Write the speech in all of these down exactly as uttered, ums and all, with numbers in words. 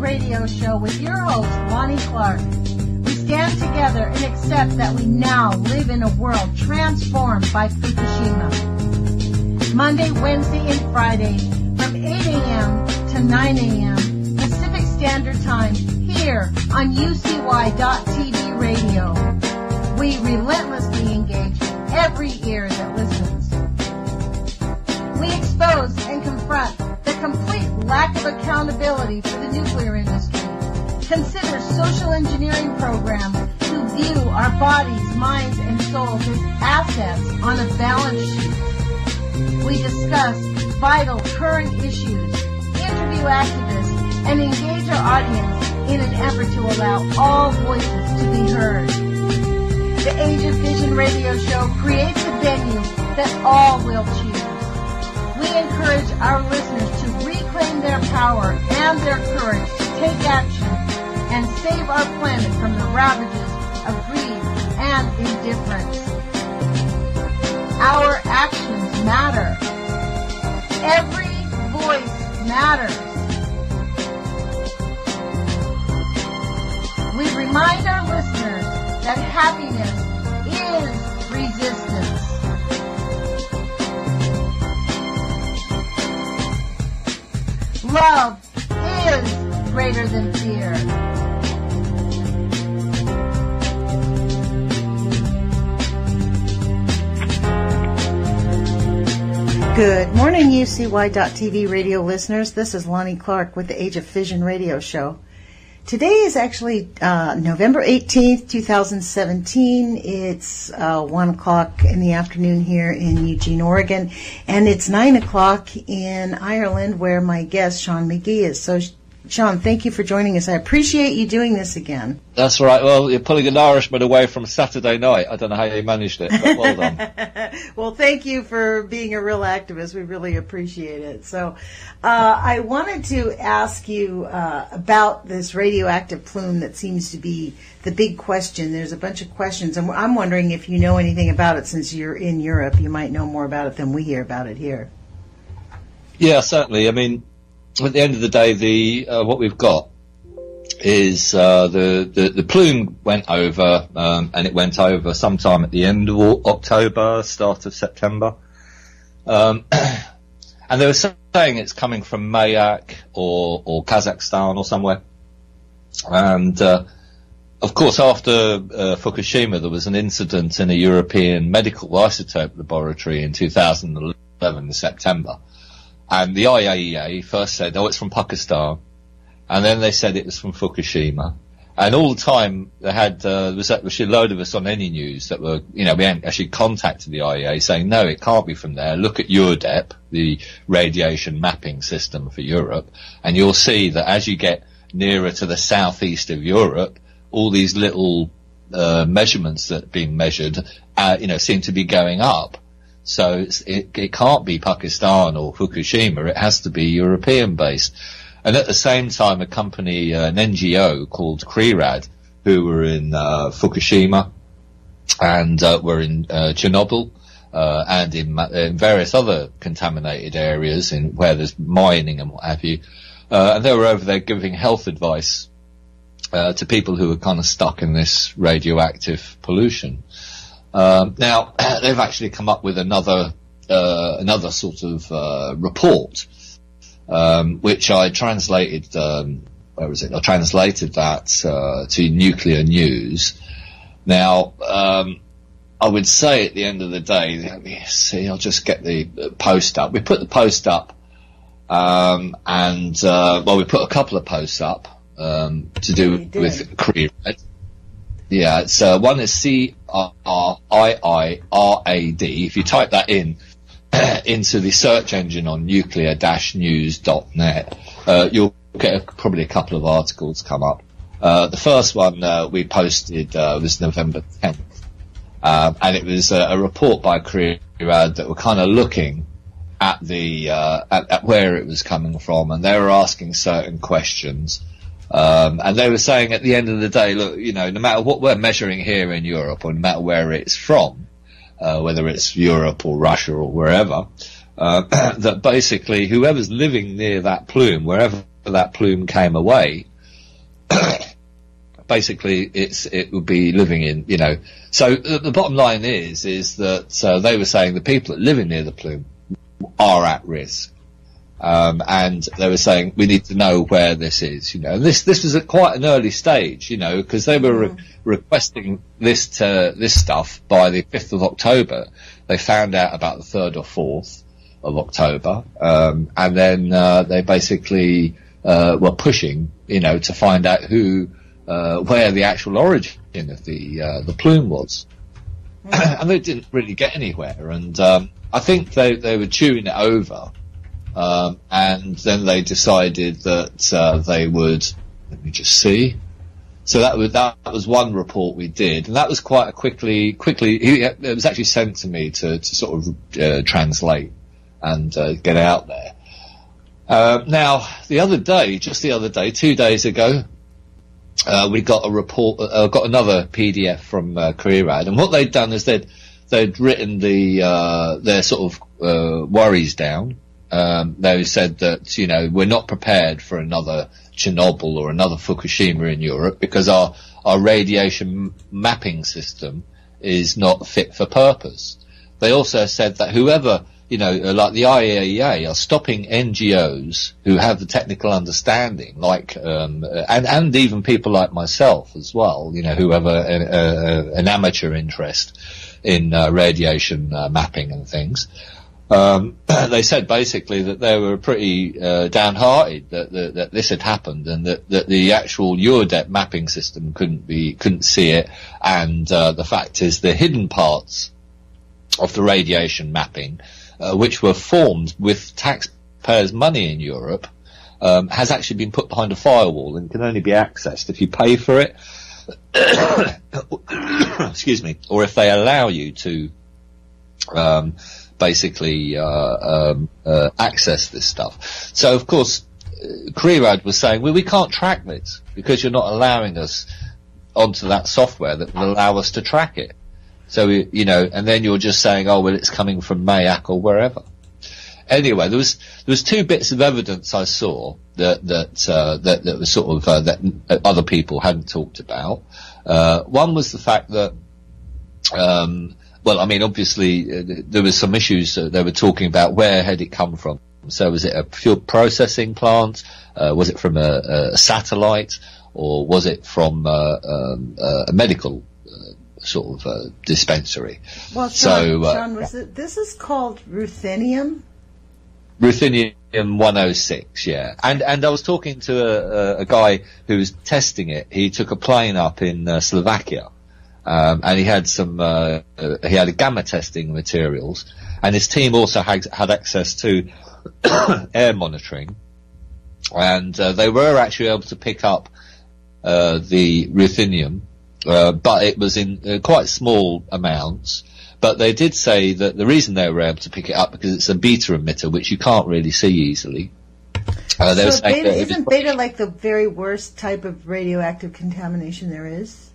Radio Show with your host, Lonnie Clark. We stand together and accept that we now live in a world transformed by Fukushima. Monday, Wednesday, and Friday from eight a.m. to nine a.m. Pacific Standard Time here on U C Y dot T V Radio. We relentlessly engage every ear that listens. We expose and confront the complete lack of accountability for the nuclear industry. Consider social engineering programs who view our bodies, minds, and souls as assets on a balance sheet. We discuss vital current issues, interview activists, and engage our audience in an effort to allow all voices to be heard. The Age of Vision Radio Show creates a venue that all will choose. We encourage our listeners to reclaim their power and their courage to take action and save our planet from the ravages of greed and indifference. Our actions matter. Every voice matters. We remind our listeners that happiness is resistance. Love is greater than fear. Good morning, U C Y dot T V radio listeners. This is Lonnie Clark with the Age of Vision Radio Show. Today is actually uh, November eighteenth, twenty seventeen. It's uh, one o'clock in the afternoon here in Eugene, Oregon, and it's nine o'clock in Ireland, where my guest, Sean McGee, is. So, Sean, thank you for joining us. I appreciate you doing this again. That's right. Well, you're pulling an Irishman away from Saturday night. I don't know how you managed it, but well done. Well, thank you for being a real activist. We really appreciate it. So uh, I wanted to ask you uh, about this radioactive plume that seems to be the big question. There's a bunch of questions, and I'm wondering if you know anything about it. Since you're in Europe, you might know more about it than we hear about it here. Yeah, certainly. I mean, at the end of the day, the uh, what we've got is uh, the, the the plume went over, um, and it went over sometime at the end of October, start of September, um, and they were saying it's coming from Mayak or or Kazakhstan or somewhere. And uh, of course, after uh, Fukushima, there was an incident in a European medical isotope laboratory in two thousand eleven in September. And the I A E A first said, oh, it's from Pakistan. And then they said it was from Fukushima. And all the time they had, uh, there was actually a load of us on any news that were, you know, we hadn't actually contacted the I A E A saying, no, it can't be from there. Look at EURDEP, the radiation mapping system for Europe. And you'll see that as you get nearer to the southeast of Europe, all these little, uh, measurements that have been measured, uh, you know, seem to be going up. So it's, it, it can't be Pakistan or Fukushima. It has to be European based. And at the same time, a company, uh, an N G O called CRERAD, who were in uh, Fukushima and uh, were in uh, Chernobyl uh, and in, in various other contaminated areas in where there's mining and what have you. Uh, and they were over there giving health advice uh, to people who were kind of stuck in this radioactive pollution. Um, now, they've actually come up with another, uh, another sort of, uh, report, um, which I translated, um, where was it? I translated that, uh, to Nuclear News. Now, um, I would say at the end of the day, let me see, I'll just get the post up. We put the post up, um, and, uh, well, we put a couple of posts up, um, to do with CRERAD. Yeah, it's, uh, one is C R I I R A D. If you type that in, into the search engine on nuclear dash news dot net, uh, you'll get a, probably a couple of articles come up. Uh, the first one, uh, we posted, uh, was November tenth. Um, and it was a, a report by CRERAD that were kind of looking at the, uh, at, at where it was coming from, and they were asking certain questions. Um, and they were saying at the end of the day, look, you know, no matter what we're measuring here in Europe, or no matter where it's from, uh, whether it's Europe or Russia or wherever, uh, that basically whoever's living near that plume, wherever that plume came away, basically it's it would be living in, you know. So the, the bottom line is is that uh, they were saying the people that living near the plume are at risk. Um, and they were saying we need to know where this is, you know. And this this was at quite an early stage, you know, because they were re- requesting this to, this stuff by the fifth of October. They found out about the third or fourth of October, um, and then uh, they basically uh, were pushing, you know, to find out who, uh, where the actual origin of the uh, the plume was, and they didn't really get anywhere. And um, I think they they were chewing it over. Um, and then they decided that uh, they would. Let me just see. So that was that was one report we did, and that was quite a quickly. Quickly, it was actually sent to me to, to sort of uh, translate and uh, get out there. Uh, now, the other day, just the other day, two days ago, uh, we got a report. Uh, got another P D F from uh, CRERAD, and what they'd done is they'd they'd written the uh, their sort of uh, worries down. Um, they said that, you know, we're not prepared for another Chernobyl or another Fukushima in Europe because our, our radiation mapping system is not fit for purpose. They also said that whoever, you know, like the I A E A are stopping N G Os who have the technical understanding, like, um, and, and even people like myself as well, you know, who have a, a, a, an amateur interest in uh, radiation uh, mapping and things. Um, they said basically that they were pretty uh, downhearted that, that that this had happened, and that, that the actual Eurodet mapping system couldn't be couldn't see it. And uh, the fact is, the hidden parts of the radiation mapping, uh, which were formed with taxpayers' money in Europe, um, has actually been put behind a firewall and can only be accessed if you pay for it. Excuse me, or if they allow you to. Um, basically uh, um, uh, access this stuff. So, of course, uh, CRERAD was saying, well, we can't track this because you're not allowing us onto that software that will allow us to track it. So, we, you know, and then you're just saying, oh, well, it's coming from Mayak or wherever. Anyway, there was there was two bits of evidence I saw that that uh, that, that was sort of uh, that other people hadn't talked about. Uh, one was the fact that um, Well, I mean, obviously, uh, there was some issues uh, they were talking about. Where had it come from? So was it a fuel processing plant? Uh, was it from a, a satellite? Or was it from uh, um, uh, a medical uh, sort of uh, dispensary? Well, Sean, so, uh, Sean was it, this is called ruthenium? Ruthenium one oh six, yeah. And and I was talking to a, a guy who was testing it. He took a plane up in uh, Slovakia. Um, and he had some, uh, uh, he had a gamma testing materials, and his team also had, had access to air monitoring, and uh, they were actually able to pick up uh, the ruthenium, uh, but it was in uh, quite small amounts. But they did say that the reason they were able to pick it up because it's a beta emitter, which you can't really see easily. Uh, so beta, isn't beta like the very worst type of radioactive contamination there is?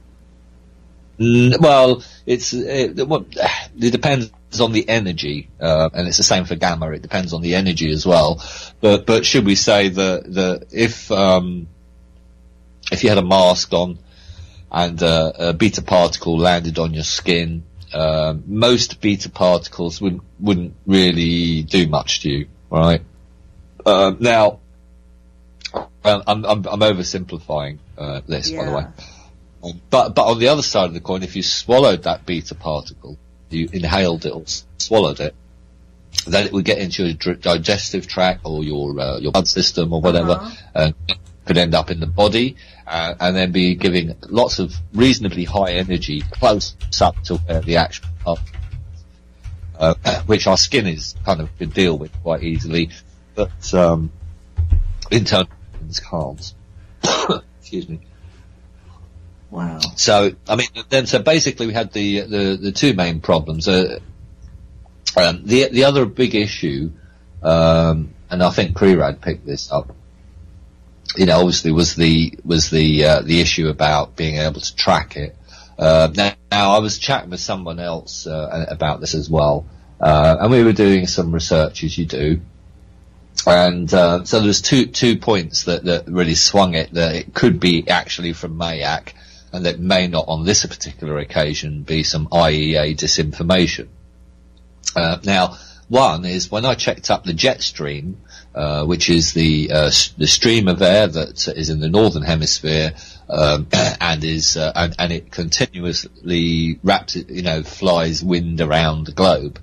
Well, it's it, it depends on the energy, uh, and it's the same for gamma. It depends on the energy as well. But but should we say that that if um, if you had a mask on and uh, a beta particle landed on your skin, uh, most beta particles wouldn't wouldn't really do much to you, right? Uh, now, I'm I'm, I'm oversimplifying uh, this, yeah. by the way. But but on the other side of the coin, if you swallowed that beta particle, you inhaled it or swallowed it, then it would get into your dr- digestive tract or your uh, your blood system or whatever, uh-huh. and could end up in the body, uh, and then be giving lots of reasonably high energy close up to where the actual part, uh, which our skin is kind of could deal with quite easily, but um, internal organs can't. Excuse me. Wow. So, I mean, then, so basically we had the, the, the two main problems. Uh, um, the, the other big issue, um, and I think CRERAD picked this up, you know, obviously was the, was the, uh, the issue about being able to track it. Uh, now, now I was chatting with someone else, uh, about this as well, uh, and we were doing some research as you do. And uh, so there's two two points that, that really swung it, that it could be actually from Mayak, and that may not on this particular occasion be some I E A disinformation. Uh, now, one is when I checked up the jet stream, uh, which is the uh, the stream of air that is in the northern hemisphere, um, and is uh, and, and it continuously wraps it, you know, flies wind around the globe.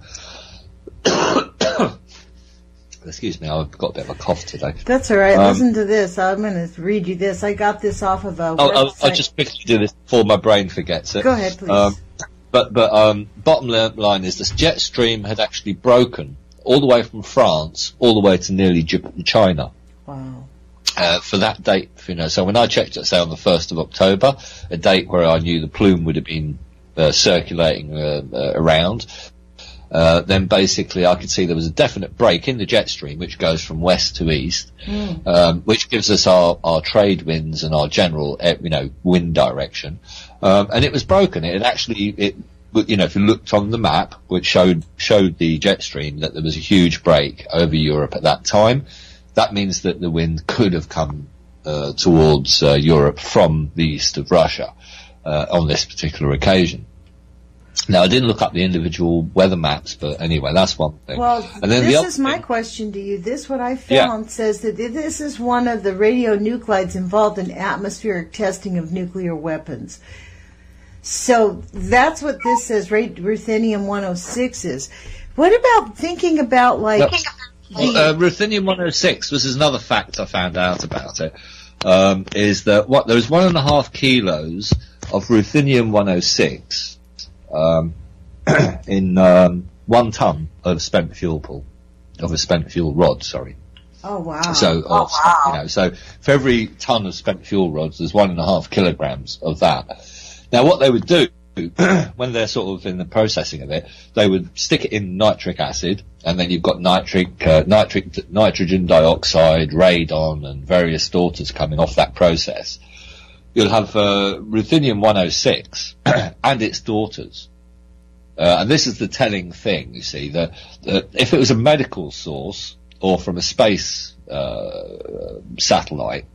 Excuse me, I've got a bit of a cough today. That's all right. Um, Listen to this. I'm going to read you this. I got this off of a I'll, website. I'll, I'll just quickly do this before my brain forgets it. Go ahead, please. Um, but but um, bottom line is this jet stream had actually broken all the way from France all the way to nearly J- China. Wow. Uh, for that date, you know, so when I checked it, say on the first of October, a date where I knew the plume would have been uh, circulating uh, uh, around, Uh, then basically I could see there was a definite break in the jet stream, which goes from west to east, mm. um, which gives us our, our trade winds and our general, you know, wind direction. Um, and it was broken. It had actually, it, you know, if you looked on the map, which showed, showed the jet stream, that there was a huge break over Europe at that time. That means that the wind could have come, uh, towards, uh, Europe from the east of Russia, uh, on this particular occasion. Now, I didn't look up the individual weather maps, but anyway, that's one thing. Well, and then this the is my thing, question to you. This, what I found, yeah. says that this is one of the radionuclides involved in atmospheric testing of nuclear weapons. So that's what this says, ruthenium one oh six is. What about thinking about, like... No, well, uh, ruthenium one oh six, this is another fact I found out about it, um, is that what there was one and a half kilos of ruthenium one oh six... Um, in um, one ton of spent fuel pool, of a spent fuel rod. Sorry. Oh wow! So, oh, of, wow. you know, so for every ton of spent fuel rods, there's one and a half kilograms of that. Now, what they would do when they're sort of in the processing of it, they would stick it in nitric acid, and then you've got nitric, uh, nitric, nitrogen dioxide, radon, and various daughters coming off that process. You'll have uh, ruthenium one oh six and its daughters. Uh, and this is the telling thing, you see, that, that if it was a medical source or from a space uh, satellite,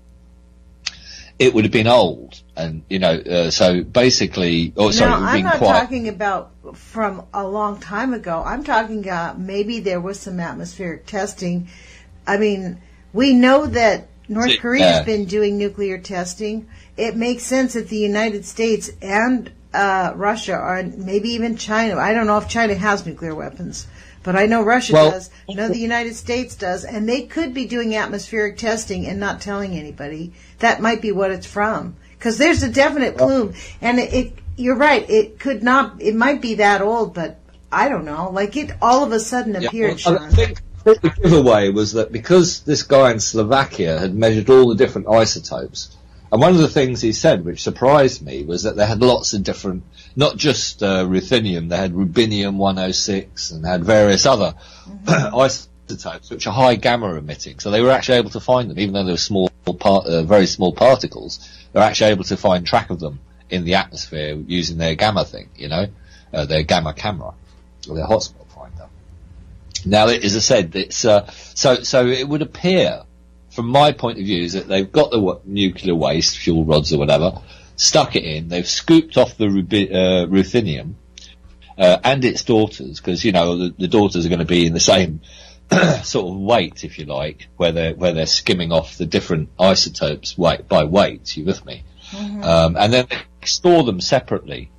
it would have been old. And, you know, uh, so basically... Oh, sorry, now, it would have I'm been not quite... talking about from a long time ago. I'm talking about maybe there was some atmospheric testing. I mean, we know that North Korea has been doing nuclear testing. It makes sense that the United States and uh, Russia, or maybe even China, I don't know if China has nuclear weapons, but I know Russia well, does, I know the United States does, and they could be doing atmospheric testing and not telling anybody. That might be what it's from. Because there's a definite plume, and it, it, you're right, it could not, it might be that old, but I don't know, like it all of a sudden appeared, yeah, well, Sean. I think the giveaway was that because this guy in Slovakia had measured all the different isotopes, and one of the things he said, which surprised me, was that they had lots of different, not just uh, ruthenium, they had rubinium one oh six and had various other mm-hmm. isotopes, which are high gamma emitting. So they were actually able to find them, even though they were small, part, uh, very small particles. They're actually able to find track of them in the atmosphere using their gamma thing, you know, uh, their gamma camera, or their hotspot finder. Now, it, as I said, it's uh, so so it would appear, from my point of view, is that they've got the what, nuclear waste, fuel rods or whatever, stuck it in, they've scooped off the rubi- uh, ruthenium uh, and its daughters, because, you know, the, the daughters are going to be in the same sort of weight, if you like, where they're, where they're skimming off the different isotopes weight by weight, you with me? Mm-hmm. Um, and then they store them separately.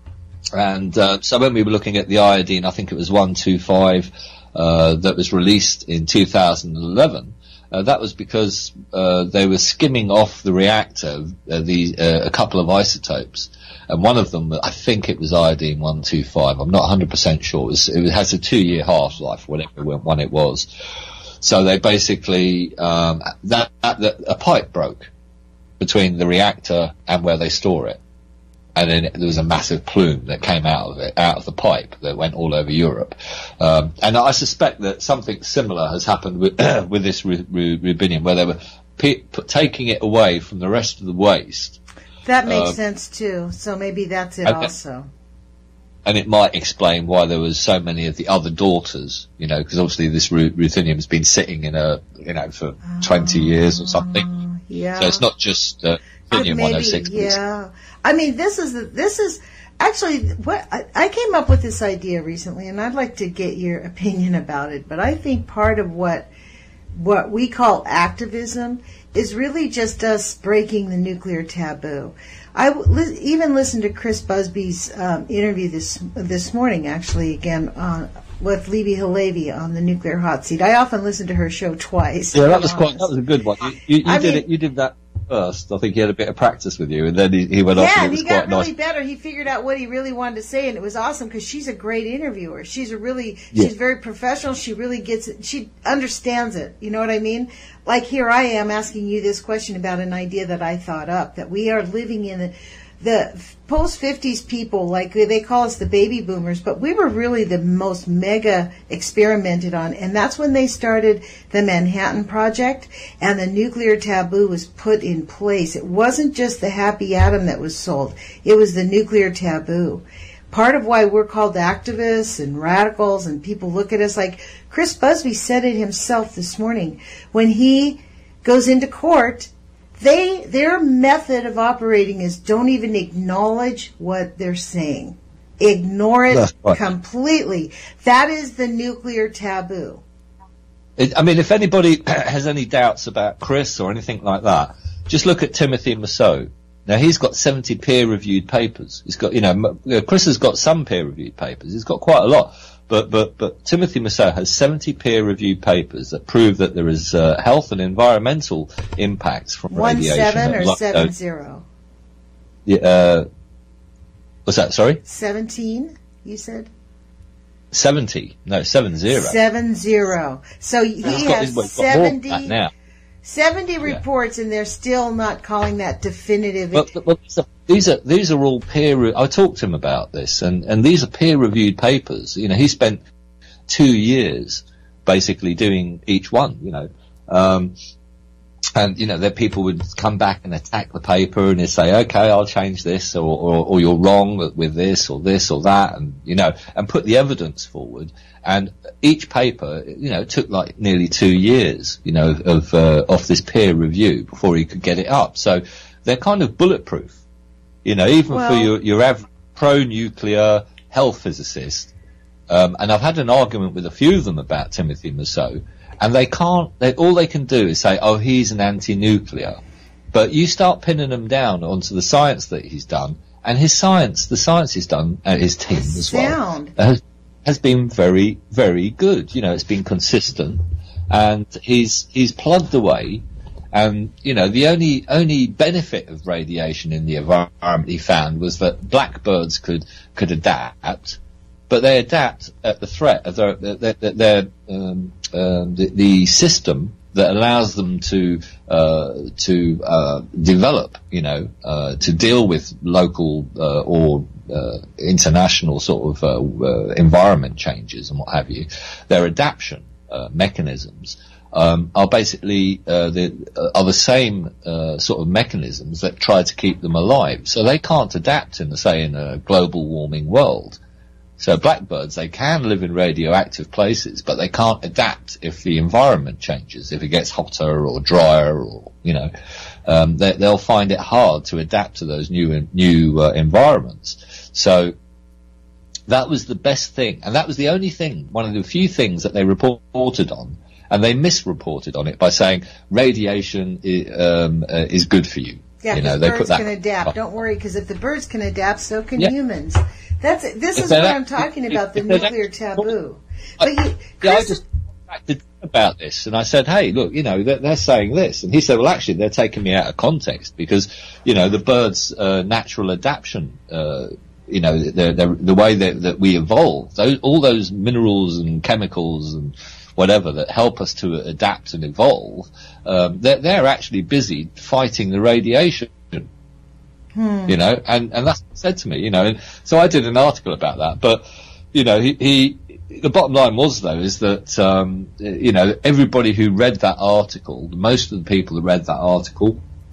And uh, so when we were looking at the iodine, I think it was one twenty-five uh, that was released in two thousand eleven, Uh, that was because uh, they were skimming off the reactor uh, the, uh, a couple of isotopes, and one of them, I think it was iodine one twenty-five. I'm not one hundred percent sure. It, was, it has a two-year half-life, whatever one it was. So they basically um, that, that, that a pipe broke between the reactor and where they store it, and then there was a massive plume that came out of it, out of the pipe, that went all over Europe. Um, and I suspect that something similar has happened with with this ru- ru- rubinium, where they were p- p- taking it away from the rest of the waste. That makes um, sense too. So maybe that's it okay. also. and it might explain why there was so many of the other daughters, you know, because obviously this ru- ruthenium has been sitting in a, you know, for uh, twenty years or something. Yeah. So it's not just uh, ruthenium one oh six. Yeah. I mean, this is the, this is actually what I, I came up with this idea recently, and I'd like to get your opinion about it. But I think part of what what we call activism is really just us breaking the nuclear taboo. I li- even listened to Chris Busby's um, interview this this morning, actually, again, uh, with Libby Halevi on the Nuclear Hot Seat. I often listen to her show twice. Yeah, that was quite, that was a good one. You, you, you did mean, it, you did that first. I think he had a bit of practice with you, and then he, he went yeah, off and it and was he got quite really nice. better. He figured out what he really wanted to say, and it was awesome because she's a great interviewer. She's a really, Yeah. she's very professional. She really gets it. She understands it. You know what I mean? Like here I am asking you this question about an idea that I thought up, that we are living in the, the post-fifties people, like they call us the baby boomers, but we were really the most mega experimented on, and that's when they started the Manhattan Project, and the nuclear taboo was put in place. It wasn't just the happy atom that was sold, it was the nuclear taboo. Part of why we're called activists and radicals, and people look at us like Chris Busby said it himself this morning. When he goes into court, They, their method of operating is don't even acknowledge what they're saying. Ignore it right. completely. That is the nuclear taboo. It, I mean, if anybody has any doubts about Chris or anything like that, just look at Timothy Mousseau. Now, he's got seventy peer-reviewed papers. He's got, you know, Chris has got some peer-reviewed papers. He's got quite a lot. But, but, but Timothy Mousseau has seventy peer-reviewed papers that prove that there is uh, health and environmental impacts from One radiation. seven or like, seven uh, zero? Yeah, uh, what's that, sorry? Seventeen, you said? seventy. No, seven zero. Seven zero. So he He's got, has well, he's got more than seventy, that now. seventy Yeah. reports, and they're still not calling that definitive. But, but, but these are these are these are all peer. Re- I talked to him about this, and, and these are peer-reviewed papers. You know, he spent two years basically doing each one. You know, um, and you know that people would come back and attack the paper, and they'd say, "Okay, I'll change this," or, or, or "You're wrong with this," or this or that, and you know, and put the evidence forward. And each paper, you know, took like nearly two years, you know, of uh, of this peer review before he could get it up. So they're kind of bulletproof, you know, even Well, for your your average pro-nuclear health physicist. Um, and I've had an argument with a few of them about Timothy Mousseau, and they can't. They, all they can do is say, "Oh, he's an anti-nuclear," but you start pinning them down onto the science that he's done, and his science, the science he's done, and his team as well. Sound. Has, has been very, very good. You know, it's been consistent, and he's he's plugged away. And you know, the only only benefit of radiation in the environment he found was that blackbirds could could adapt, but they adapt at the threat of their their, their, their um, um, the, the system that allows them to uh, to uh, develop. You know, uh, to deal with local uh, or Uh, international sort of uh, uh, environment changes and what have you. Their adaptation uh, mechanisms um, are basically uh, the uh, are the same uh, sort of mechanisms that try to keep them alive. So they can't adapt in, say, in a global warming world. So blackbirds, they can live in radioactive places, but they can't adapt if the environment changes, if it gets hotter or drier, or you know, um, they, they'll find it hard to adapt to those new new uh, environments. So that was the best thing, and that was the only thing, one of the few things that they reported on, and they misreported on it by saying radiation is, um, uh, is good for you. Yeah, you know, because they birds put that can adapt. up. Don't worry, because if the birds can adapt, so can Yeah. humans. That's this If is they're what that- I'm talking if- about, the if they're that- nuclear taboo. I- But you, Yeah, I Chris, just contacted him about this, and I said, "Hey, look, you know, they're, they're saying this," and he said, "Well, actually, they're taking me out of context because, you know, the bird's uh, natural adaptation, uh, you know, the, the, the way that, that we evolve, those, all those minerals and chemicals and whatever that help us to adapt and evolve, um, they're, they're actually busy fighting the radiation." Hmm. You know, and, and that's what he said to me, you know, and so I did an article about that, but, you know, he, he the bottom line was though, is that, um, you know, everybody who read that article, most of the people who read that article,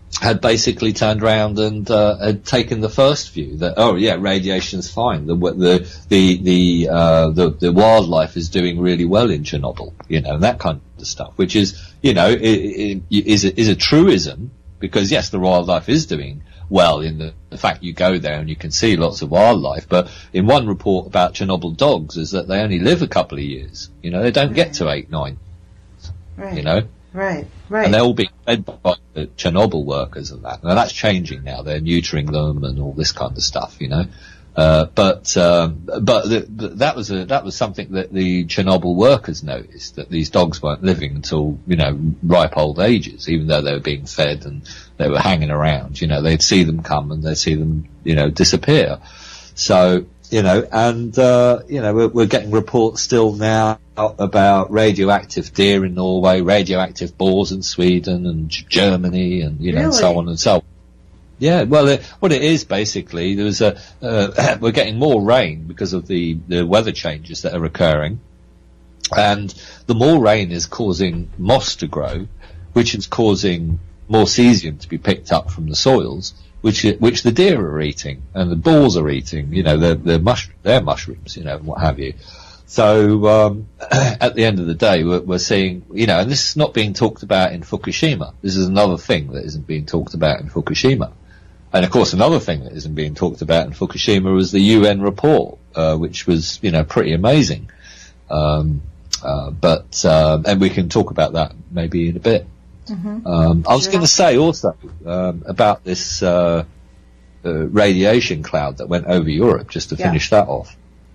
had basically turned around and uh, had taken the first view that, oh yeah, radiation's fine. The the the the, uh, the the wildlife is doing really well in Chernobyl, you know, and that kind of stuff, which is, you know, it, it, is a, is a truism, because yes, the wildlife is doing well in the, the fact you go there and you can see lots of wildlife. But in one report about Chernobyl dogs is that they only live a couple of years. You know, they don't get to eight, nine. Right. You know. Right, right. And they're all being fed by the Chernobyl workers and that. Now that's changing now. They're neutering them and all this kind of stuff, you know. Uh, but, um, but the, the, that was a, that was something that the Chernobyl workers noticed, that these dogs weren't living until, you know, ripe old ages, even though they were being fed and they were hanging around. You know, they'd see them come and they'd see them, you know, disappear. So, you know, and, uh, you know, we're, we're getting reports still now about radioactive deer in Norway, radioactive boars in Sweden and Germany, and, you know, really? and so on and so on. Yeah, well, it, what it is basically, there's a, uh, we're getting more rain because of the, the weather changes that are occurring. And the more rain is causing moss to grow, which is causing more cesium to be picked up from the soils, which which the deer are eating and the boars are eating, you know, the the mush their mushrooms, you know, and what have you. So um, at the end of the day, we're, we're seeing, you know, and this is not being talked about in Fukushima. This is another thing that isn't being talked about in Fukushima. And of course, another thing that isn't being talked about in Fukushima was the U N report, uh, which was, you know, pretty amazing. Um, uh, but uh, and we can talk about that maybe in a bit. Mm-hmm. Um, I was sure. going to say also um, about this uh, uh, radiation cloud that went over Europe, just to yeah. finish that off.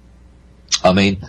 I mean,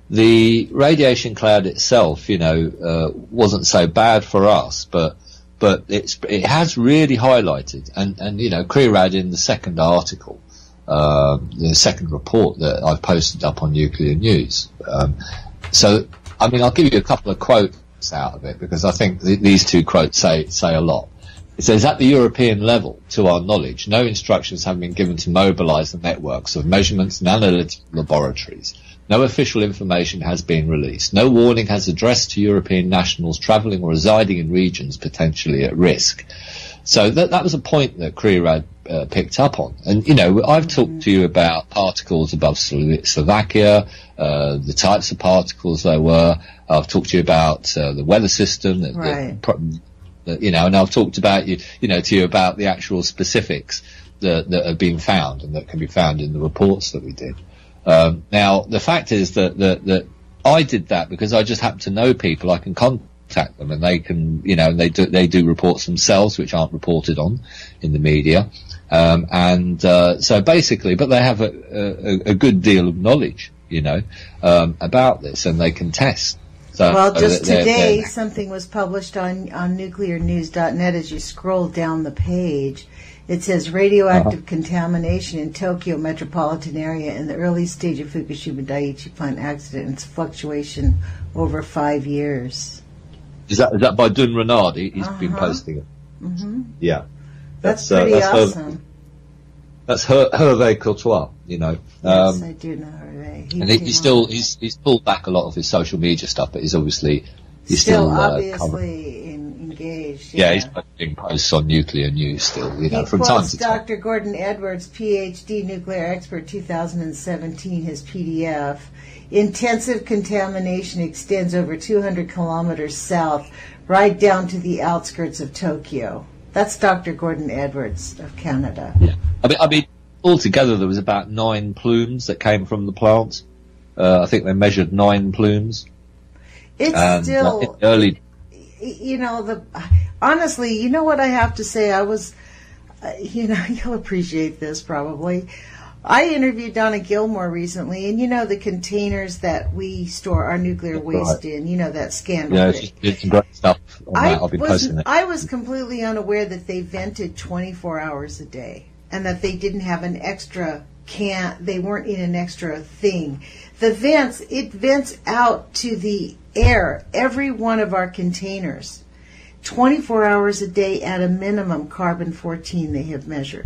the radiation cloud itself, you know, uh, wasn't so bad for us, but but it's it has really highlighted, and and you know, CRERAD in the second article, uh, the second report that I've posted up on Nuclear News. Um, so, I mean, I'll give you a couple of quotes out of it, because I think th- these two quotes say say a lot. It says, at the European level, to our knowledge, no instructions have been given to mobilise the networks of measurements and analytical laboratories. No official information has been released. No warning has addressed to European nationals travelling or residing in regions potentially at risk. So that that was a point that CRERAD uh, picked up on. And, you know, I've talked to you about particles above Slo- Slovakia, uh, the types of particles there were. I've talked to you about uh, the weather system, that, right. that, that, you know, and I've talked about you, you know, to you about the actual specifics that, that have been found and that can be found in the reports that we did. Um, now, the fact is that, that, that I did that because I just happen to know people. I can contact them and they can, you know, they do, they do reports themselves, which aren't reported on in the media. Um, and, uh, so basically, but they have a, a, a good deal of knowledge, you know, um, about this, and they can test. So, well, just they're, today, they're, something was published on, on nuclear news dot net. As you scroll down the page, it says radioactive uh-huh. contamination in Tokyo metropolitan area in the early stage of Fukushima Daiichi plant accident and its fluctuation over five years. Is that is that by Dun Renard? He, he's uh-huh. been posting it. Mm-hmm. Yeah. That's, that's pretty uh, that's awesome. Her, that's Her, Hervé Courtois, you know. Yes, um, I do know Hervé. He and he, he's still he's he's pulled back a lot of his social media stuff, but he's obviously he's still, still obviously uh, in, engaged. Yeah. yeah, he's posting posts on Nuclear News still, you know, he from quotes time to time. Doctor Gordon Edwards, P H D, nuclear expert, two thousand seventeen, his P D F. Intensive contamination extends over two hundred kilometers south, right down to the outskirts of Tokyo. That's Doctor Gordon Edwards of Canada. Yeah, I mean, I mean, altogether there was about nine plumes that came from the plant. Uh, I think they measured nine plumes. It's and, still uh, early. You know, the honestly, you know what I have to say. I was, uh, you know, you'll appreciate this probably. I interviewed Donna Gilmore recently, and you know the containers that we store our nuclear waste right. in. You know that scandal. Yeah, she did some great stuff on I that. I'll be was, posting it. I was completely unaware that they vented twenty-four hours a day, and that they didn't have an extra can. They weren't in an extra thing. The vents, it vents out to the air. Every one of our containers, twenty-four hours a day at a minimum. Carbon fourteen they have measured.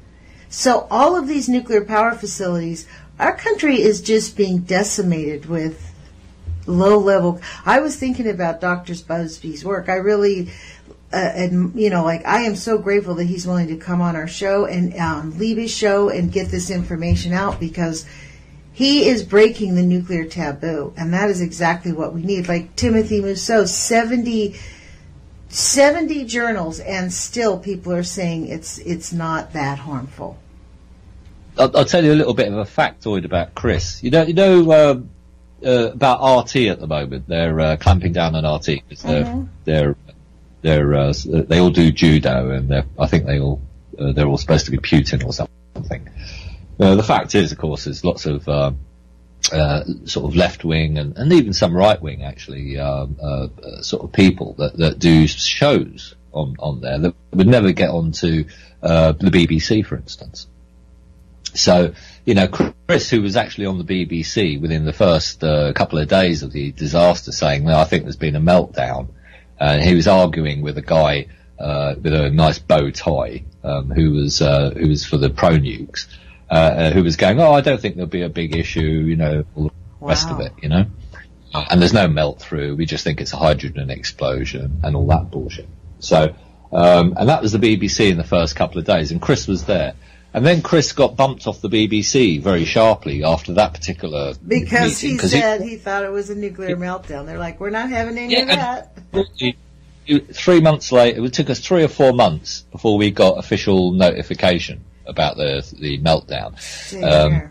So all of these nuclear power facilities, our country is just being decimated with low level. I was thinking about Doctor Busby's work. I really, uh, and you know, like I am so grateful that he's willing to come on our show and um, leave his show and get this information out, because he is breaking the nuclear taboo, and that is exactly what we need. Like Timothy Mousseau, seventy, seventy journals, and still people are saying it's it's not that harmful. I'll, I'll tell you a little bit of a factoid about Chris. You know, you know. Um, Uh, about R T at the moment. They're uh, clamping down on R T because they're, mm-hmm. they're, they're, uh, they all do judo, and I think they all, uh, they're all supposed to be Putin or something. Uh, the fact is, of course, there's lots of, uh, uh, sort of left wing and, and even some right wing, actually, um, uh, uh, sort of people that, that do shows on, on there that would never get onto, uh, the B B C, for instance. So, you know, Chris, who was actually on the B B C within the first uh, couple of days of the disaster, saying, well, I think there's been a meltdown, and he was arguing with a guy uh, with a nice bow tie um, who was uh, who was for the pro nukes, uh, who was going, oh, I don't think there'll be a big issue, you know, all the wow. rest of it, you know. Uh, and there's no melt through. We just think it's a hydrogen explosion and all that bullshit. So, um, and that was the B B C in the first couple of days, and Chris was there. And then Chris got bumped off the B B C very sharply after that particular because meeting. Because he said he, he thought it was a nuclear he, meltdown. They're like, we're not having any yeah, of that. He, he, three months later, it took us three or four months before we got official notification about the the meltdown. Um,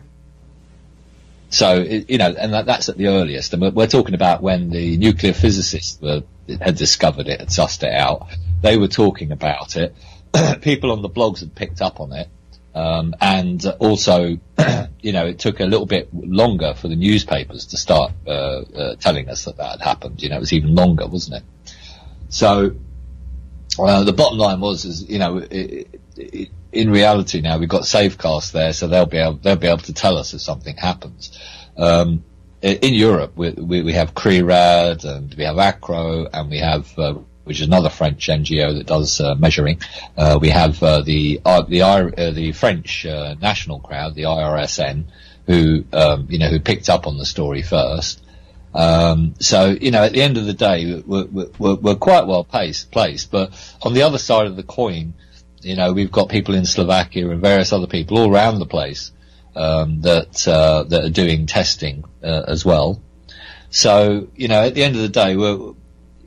so, it, you know, and that, that's at the earliest. And we're, we're talking about when the nuclear physicists were, had discovered it, had sussed it out. They were talking about it. People on the blogs had picked up on it. Um, and also, you know, it took a little bit longer for the newspapers to start uh, uh, telling us that that had happened. You know, it was even longer, wasn't it? So uh, the bottom line was, is you know, it, it, in reality now we've got Safecast there, so they'll be able they'll be able to tell us if something happens. Um, in Europe, we, we, we have CRIRAD and we have ACRO and we have. Uh, which is another French N G O that does uh, measuring. Uh, we have uh, the uh, the uh, the French uh, national crowd, the I R S N, who um, you know who picked up on the story first. Um, so you know, at the end of the day, we're, we're, we're quite well placed, placed. But on the other side of the coin, you know, we've got people in Slovakia and various other people all around the place um, that uh, that are doing testing uh, as well. So you know, at the end of the day, we're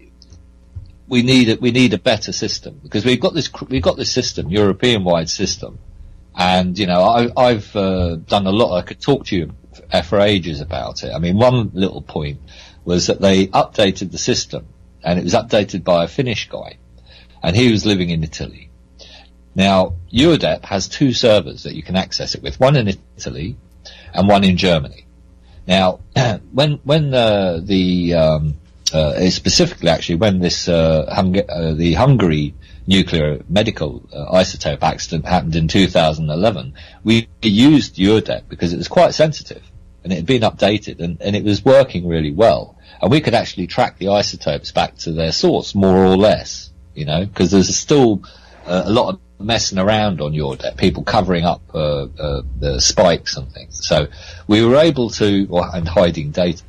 We need a, we need a better system, because we've got this we've got this system, European-wide system, and you know I, I've uh, done a lot. I could talk to you for ages about it. I mean, one little point was that they updated the system, and it was updated by a Finnish guy, and he was living in Italy. Now, Eurodep has two servers that you can access it with, one in Italy and one in Germany. Now, when when uh, the um, Uh, specifically, actually, when this uh, Hung- uh, the Hungary nuclear medical uh, isotope accident happened in two thousand eleven, we used Eurodep because it was quite sensitive and it had been updated and, and it was working really well. And we could actually track the isotopes back to their source, more or less, you know, because there's still uh, a lot of messing around on Eurodep, people covering up uh, uh, the spikes and things. So we were able to, well, and hiding data.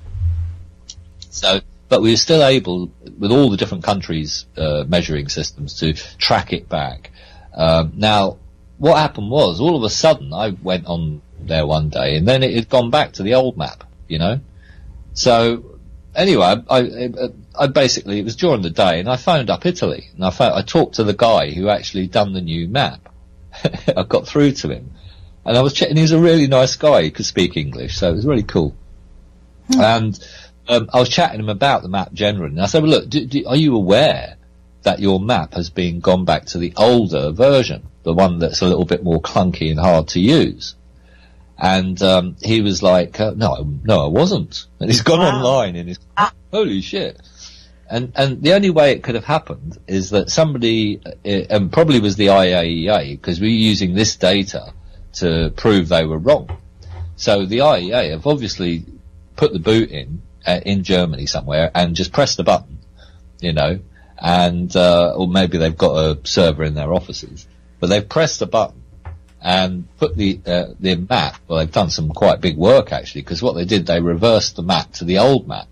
So. But we were still able, with all the different countries' uh, measuring systems, to track it back. Um, now, what happened was, all of a sudden, I went on there one day, and then it had gone back to the old map, you know? So, anyway, I, I, I basically, it was during the day, and I phoned up Italy, and I, phoned, I talked to the guy who actually done the new map. I got through to him, and I was checking, he was a really nice guy, he could speak English, so it was really cool. Hmm. And... Um, I was chatting to him about the map generally, and I said, well, look, do, do, are you aware that your map has been gone back to the older version, the one that's a little bit more clunky and hard to use? And um, he was like, uh, no, no, I wasn't. And he's gone wow. online and he's, holy shit. And and the only way it could have happened is that somebody, uh, and probably was the I A E A, because we were using this data to prove they were wrong. So the I A E A have obviously put the boot in, in Germany somewhere and just press the button, you know, and, uh, or maybe they've got a server in their offices, but they've pressed the button and put the, uh, the map. Well, they've done some quite big work actually, because what they did, they reversed the map to the old map.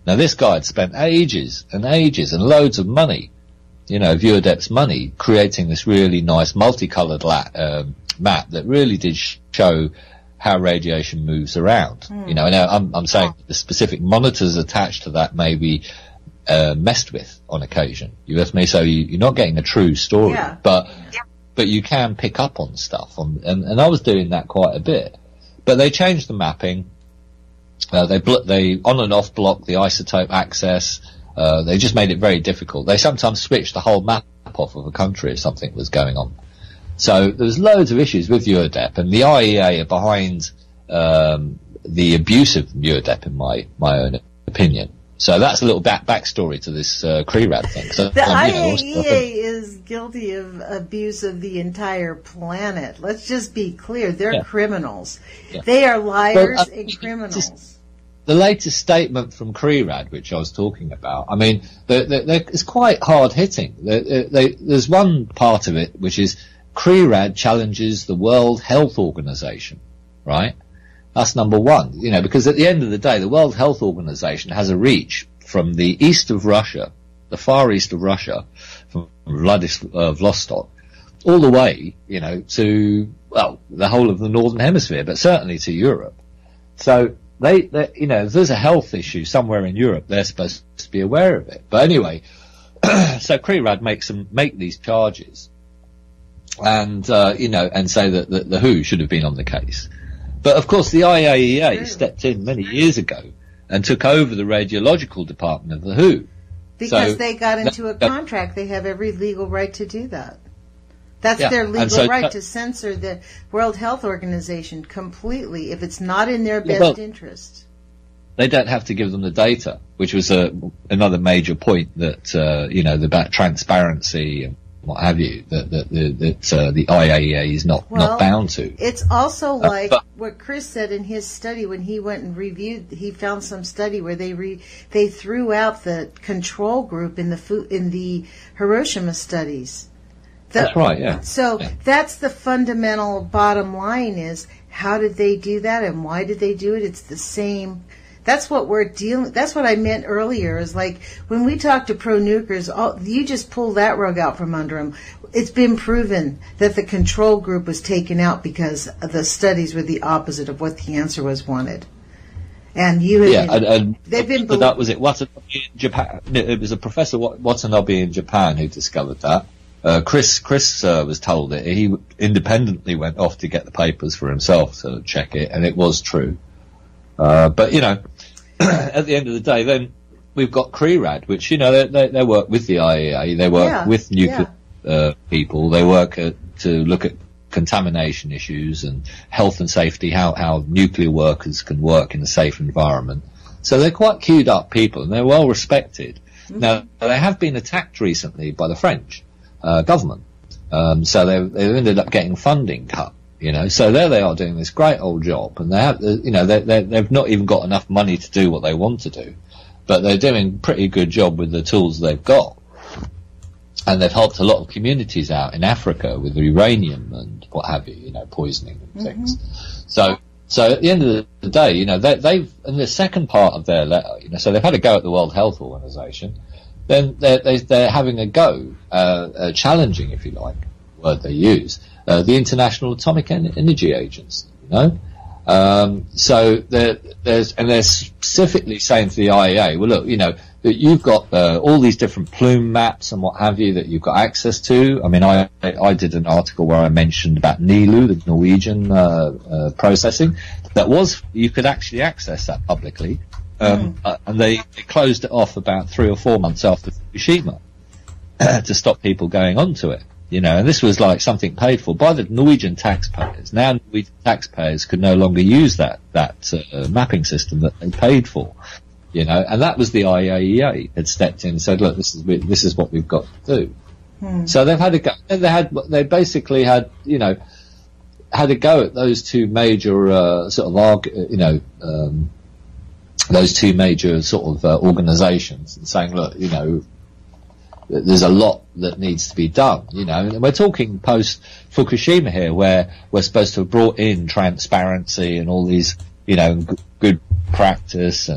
Now, this guy had spent ages and ages and loads of money, you know, Vuadep's money, creating this really nice multicolored la- um, map that really did sh- show how radiation moves around. Mm. You know, and I'm, I'm saying the specific monitors attached to that may be uh, messed with on occasion. You with me? So you, you're not getting a true story, yeah. but yeah. but you can pick up on stuff. On, and, and I was doing that quite a bit. But they changed the mapping. Uh, they blo- they on and off blocked the isotope access. Uh, they just made it very difficult. They sometimes switched the whole map off of a country if something was going on. So there's loads of issues with Vuadep, and the I E A are behind um, the abuse of Vuadep, in my my own opinion. So that's a little back backstory to this uh, C R I R A D thing. So, the um, I you A E A is guilty of abuse of the entire planet. Let's just be clear. They're yeah. criminals. Yeah. They are liars well, uh, and criminals. The latest statement from C R I R A D, which I was talking about, I mean, they're, they're, they're, it's quite hard-hitting. They, they, there's one part of it which is C R I R A D challenges the World Health Organization, right? That's number one, you know, because at the end of the day, the World Health Organization has a reach from the east of Russia, the far east of Russia, from Vladivostok, all the way, you know, to, well, the whole of the Northern Hemisphere, but certainly to Europe. So they, they you know, if there's a health issue somewhere in Europe, they're supposed to be aware of it. But anyway, so C R I R A D makes them make these charges and, uh, you know, and say that, that the W H O should have been on the case. But of course the I A E A True. stepped in many years ago and took over the radiological department of the W H O. Because so, they got into a contract, they have every legal right to do that. That's yeah. their legal so, right to censor the World Health Organization completely if it's not in their yeah, best well, interest. They don't have to give them the data, which was a, another major point that, uh, you know, about transparency and what have you, that, that, that, that uh, the I A E A is not, well, not bound to. It's also like uh, but, what Chris said in his study when he went and reviewed, he found some study where they re, they threw out the control group in the fu- in the Hiroshima studies. The, that's right, yeah. So yeah. that's the fundamental bottom line is how did they do that and why did they do it? It's the same. That's what we're dealing. That's what I meant earlier. Is like when we talk to pro-nukers, all, you just pull that rug out from under them. It's been proven that the control group was taken out because the studies were the opposite of what the answer was wanted. And you, yeah, been, and, and they've been. So that was it. Watanabe in Japan. It was a Professor Watanabe in Japan who discovered that. Uh, Chris, Chris uh, was told it. He independently went off to get the papers for himself to check it, and it was true. Uh, but, you know, at the end of the day, then we've got C R I R A D, which, you know, they, they, they work with the I A E A, they work yeah, with nuclear yeah. uh, people, they work at, to look at contamination issues and health and safety, how, how nuclear workers can work in a safe environment. So they're quite queued up people, and they're well respected. Mm-hmm. Now, they have been attacked recently by the French uh, government, um, so they they ended up getting funding cut. You know, so there they are doing this great old job, and they have, you know, they, they, they've not even got enough money to do what they want to do, but they're doing a pretty good job with the tools they've got. And they've helped a lot of communities out in Africa with uranium and what have you, you know, poisoning and things. Mm-hmm. So, so at the end of the day, you know, they, they've, in the second part of their letter, you know, so they've had a go at the World Health Organization, then they're, they, they're having a go, uh, uh, challenging, if you like, the word they use, Uh, the International Atomic Energy Agency, you know. Um, so there, there's, and they're specifically saying to the I A E A, well, look, you know, that you've got uh, all these different plume maps and what have you that you've got access to. I mean, I I did an article where I mentioned about NILU, the Norwegian uh, uh, processing, that was you could actually access that publicly, um, mm. uh, and they, they closed it off about three or four months after Fukushima to stop people going onto it. You know, and this was like something paid for by the Norwegian taxpayers. Now Norwegian taxpayers could no longer use that, that uh, mapping system that they paid for. You know, and that was the I A E A had stepped in and said, look, this is, this is what we've got to do. Hmm. So they've had a go, they had, they basically had, you know, had a go at those two major, uh, sort of, arg- you know, um, those two major sort of, uh, organizations and saying, look, you know, there's a lot that needs to be done, you know, and we're talking post Fukushima here where we're supposed to have brought in transparency and all these, you know, g- good practice and,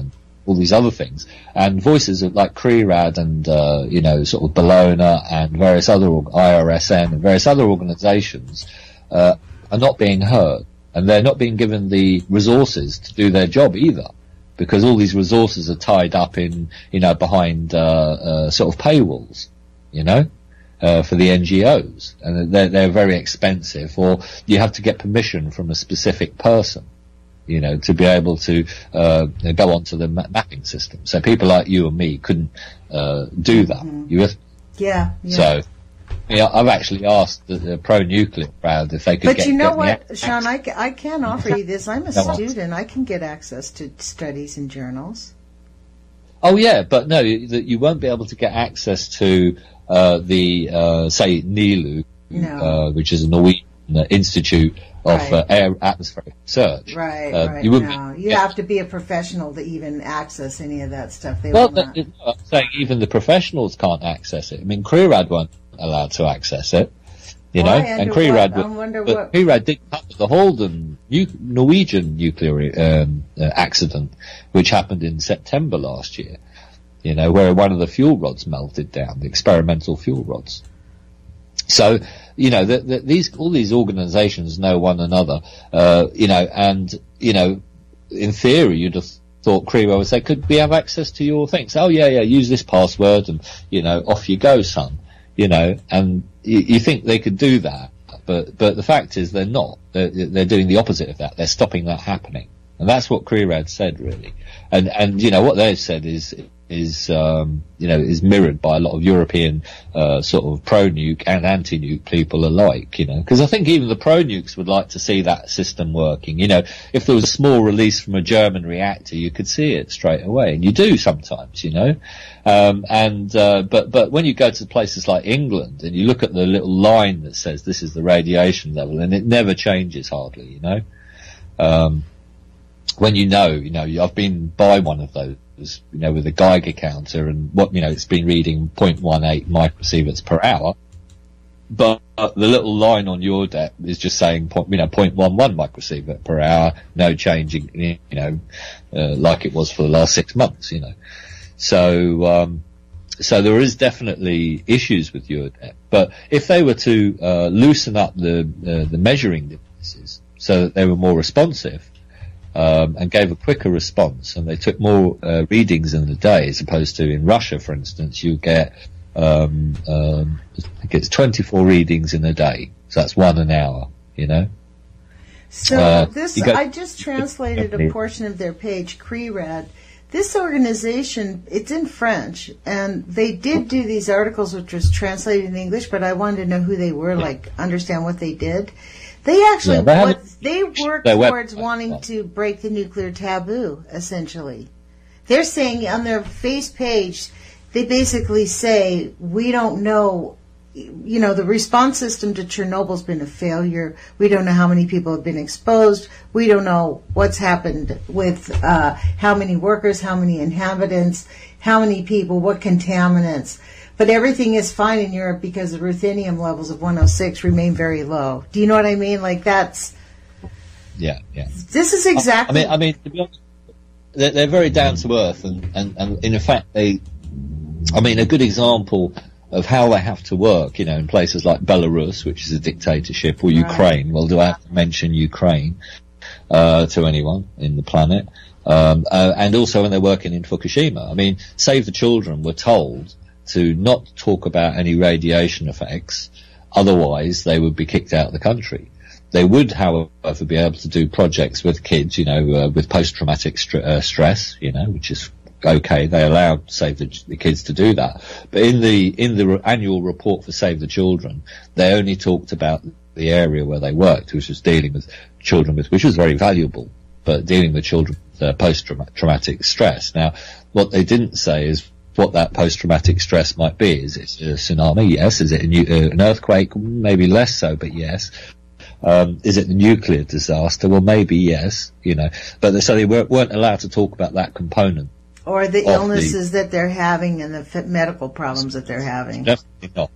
all these other things. And voices of like CRERAD and, uh, you know, sort of Bellona and various other, I R S N and various other organizations, uh, are not being heard. And they're not being given the resources to do their job either. Because all these resources are tied up in, you know, behind, uh, uh, sort of paywalls, you know, uh, for the N G Os. And they're, they're very expensive, or you have to get permission from a specific person, you know, to be able to, uh, go onto the ma- mapping system. So people like you and me couldn't, uh, do that. Mm-hmm. You with? Yeah, yeah. So, yeah, I've actually asked the, the pro-nuclear crowd if they could but get... But you know get what, the Sean, I, I can offer you this. I'm a student. I can get access to studies and journals. Oh, yeah, but no, you, you won't be able to get access to uh, the, uh, say, NILU, no. uh, which is a Norwegian uh, Institute of right. uh, Air Atmospheric Research. Right, uh, right. You, no. be, you yeah. have to be a professional to even access any of that stuff. They well, will not. The, I'm saying even the professionals can't access it. I mean, CRERAD won't allowed to access it, you Why? know, Under and CRERAD, what? I wonder but what... CRERAD did cover the Halden nu- Norwegian nuclear um, uh, accident, which happened in September last year, you know, where one of the fuel rods melted down, the experimental fuel rods. So, you know, the, the, these all these organisations know one another, uh, you know, and you know, in theory, you'd have thought CRERAD would say, could we have access to your things? Oh yeah, yeah, use this password, and you know, off you go, son. You know, and you, you think they could do that, but but the fact is they're not. They're, they're doing the opposite of that. They're stopping that happening, and that's what CRERAD said, really. And and you know what they've said is is um, you know is mirrored by a lot of European uh, sort of pro-nuke and anti-nuke people alike. You know, because I think even the pro-nukes would like to see that system working. You know, if there was a small release from a German reactor, you could see it straight away, and you do sometimes. You know. Um, and, uh, but, but when you go to places like England and you look at the little line that says this is the radiation level, and it never changes hardly, you know, um, when you know, you know, I've been by one of those, you know, with a Geiger counter, and what, you know, it's been reading zero point one eight microsieverts per hour, but uh, the little line on your deck is just saying, point, you know, zero point one one microsievert per hour, no changing, you know, uh, like it was for the last six months, you know. So, um, so there is definitely issues with Eurodet. But if they were to uh, loosen up the uh, the measuring devices so that they were more responsive um, and gave a quicker response, and they took more uh, readings in the day, as opposed to in Russia, for instance, you get um, um, I think it's twenty-four readings in a day, so that's one an hour, you know. So uh, this, got, I just translated a portion of their page, CRERAD. This organization, it's in French, and they did do these articles which was translated in English, but I wanted to know who they were, like understand what they did. They actually, yeah, what, they work towards wanting to break the nuclear taboo, essentially. They're saying on their face page, they basically say, we don't know, you know, the response system to Chernobyl's been a failure. We don't know how many people have been exposed. We don't know what's happened with uh, how many workers, how many inhabitants, how many people, what contaminants. But everything is fine in Europe because the ruthenium levels of one oh six remain very low. Do you know what I mean? Like that's... Yeah, yeah. This is exactly... I mean, I mean, to be honest, they're, they're very down to earth, and, and, and in fact, they... I mean, a good example of how they have to work, you know, in places like Belarus, which is a dictatorship, or right. Ukraine. Well, do I have to mention Ukraine uh, to anyone in the planet? Um, uh, and also when they're working in Fukushima. I mean, Save the Children were told to not talk about any radiation effects, otherwise they would be kicked out of the country. They would, however, be able to do projects with kids, you know, uh, with post-traumatic st- uh, stress, you know, which is okay, they allowed Save the, the Kids to do that. But in the in the re- annual report for Save the Children, they only talked about the area where they worked, which was dealing with children with, which was very valuable, but dealing with children with uh, post-traumatic stress. Now, what they didn't say is what that post-traumatic stress might be. Is it a tsunami? Yes. Is it a new, uh, an earthquake? Maybe less so, but yes. Um, is it a nuclear disaster? Well, maybe yes, you know. But they, so they weren't, weren't allowed to talk about that component. Or the illnesses the, that they're having and the medical problems that they're having. Definitely not. No,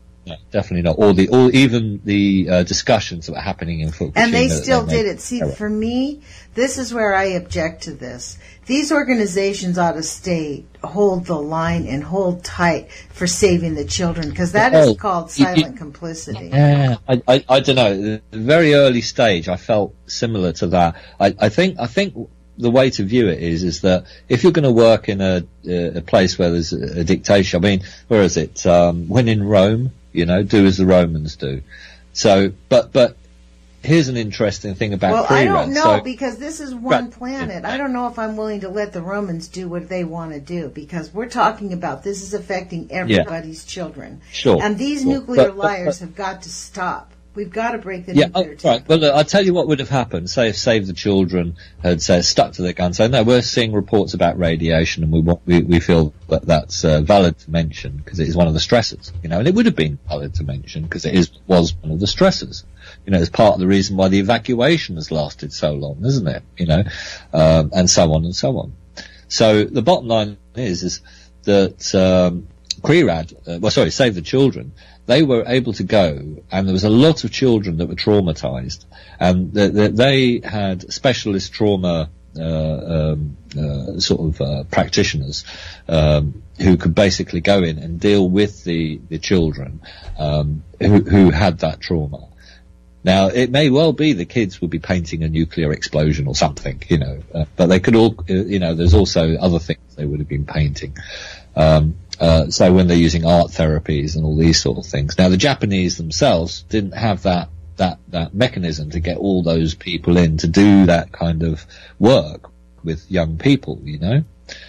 definitely not. Or the, or even the uh, discussions that were happening in Fukushima. And they still they did it. See, for me, this is where I object to this. These organizations ought to stay, hold the line and hold tight for saving the children, because that is called silent complicity. Yeah, I, I, I don't know. The very early stage, I felt similar to that. I, I think, I think the way to view it is, is that if you're going to work in a, a place where there's a, a dictatorship, I mean, where is it? Um, when in Rome, you know, do as the Romans do. So, but, but, here's an interesting thing about Well, Pre-Rad. I don't know, so, because this is one right. planet. I don't know if I'm willing to let the Romans do what they want to do, because we're talking about this is affecting everybody's yeah. children. Sure. And these sure. nuclear but, but, liars but, have got to stop. We've got to break the yeah, nuclear oh, right. tape. Well, look, I'll tell you what would have happened. Say if Save the Children had say, stuck to their guns, say, no, we're seeing reports about radiation and we want, we, we feel that that's uh, valid to mention because it is one of the stressors, you know, and it would have been valid to mention because it is, was one of the stressors. You know, it's part of the reason why the evacuation has lasted so long, isn't it? You know, um, and so on and so on. So the bottom line is, is that, um, Pre-Rad, uh, well, sorry, Save the Children, they were able to go, and there was a lot of children that were traumatized, and they, they, they had specialist trauma, uh, um, uh, sort of, uh, practitioners, um, who could basically go in and deal with the, the children, um, who, who had that trauma. Now, it may well be the kids would be painting a nuclear explosion or something, you know, uh, but they could all, uh, you know, there's also other things they would have been painting. Um, uh, so when they're using art therapies and all these sort of things. Now, the Japanese themselves didn't have that, that, that mechanism to get all those people in to do that kind of work with young people, you know.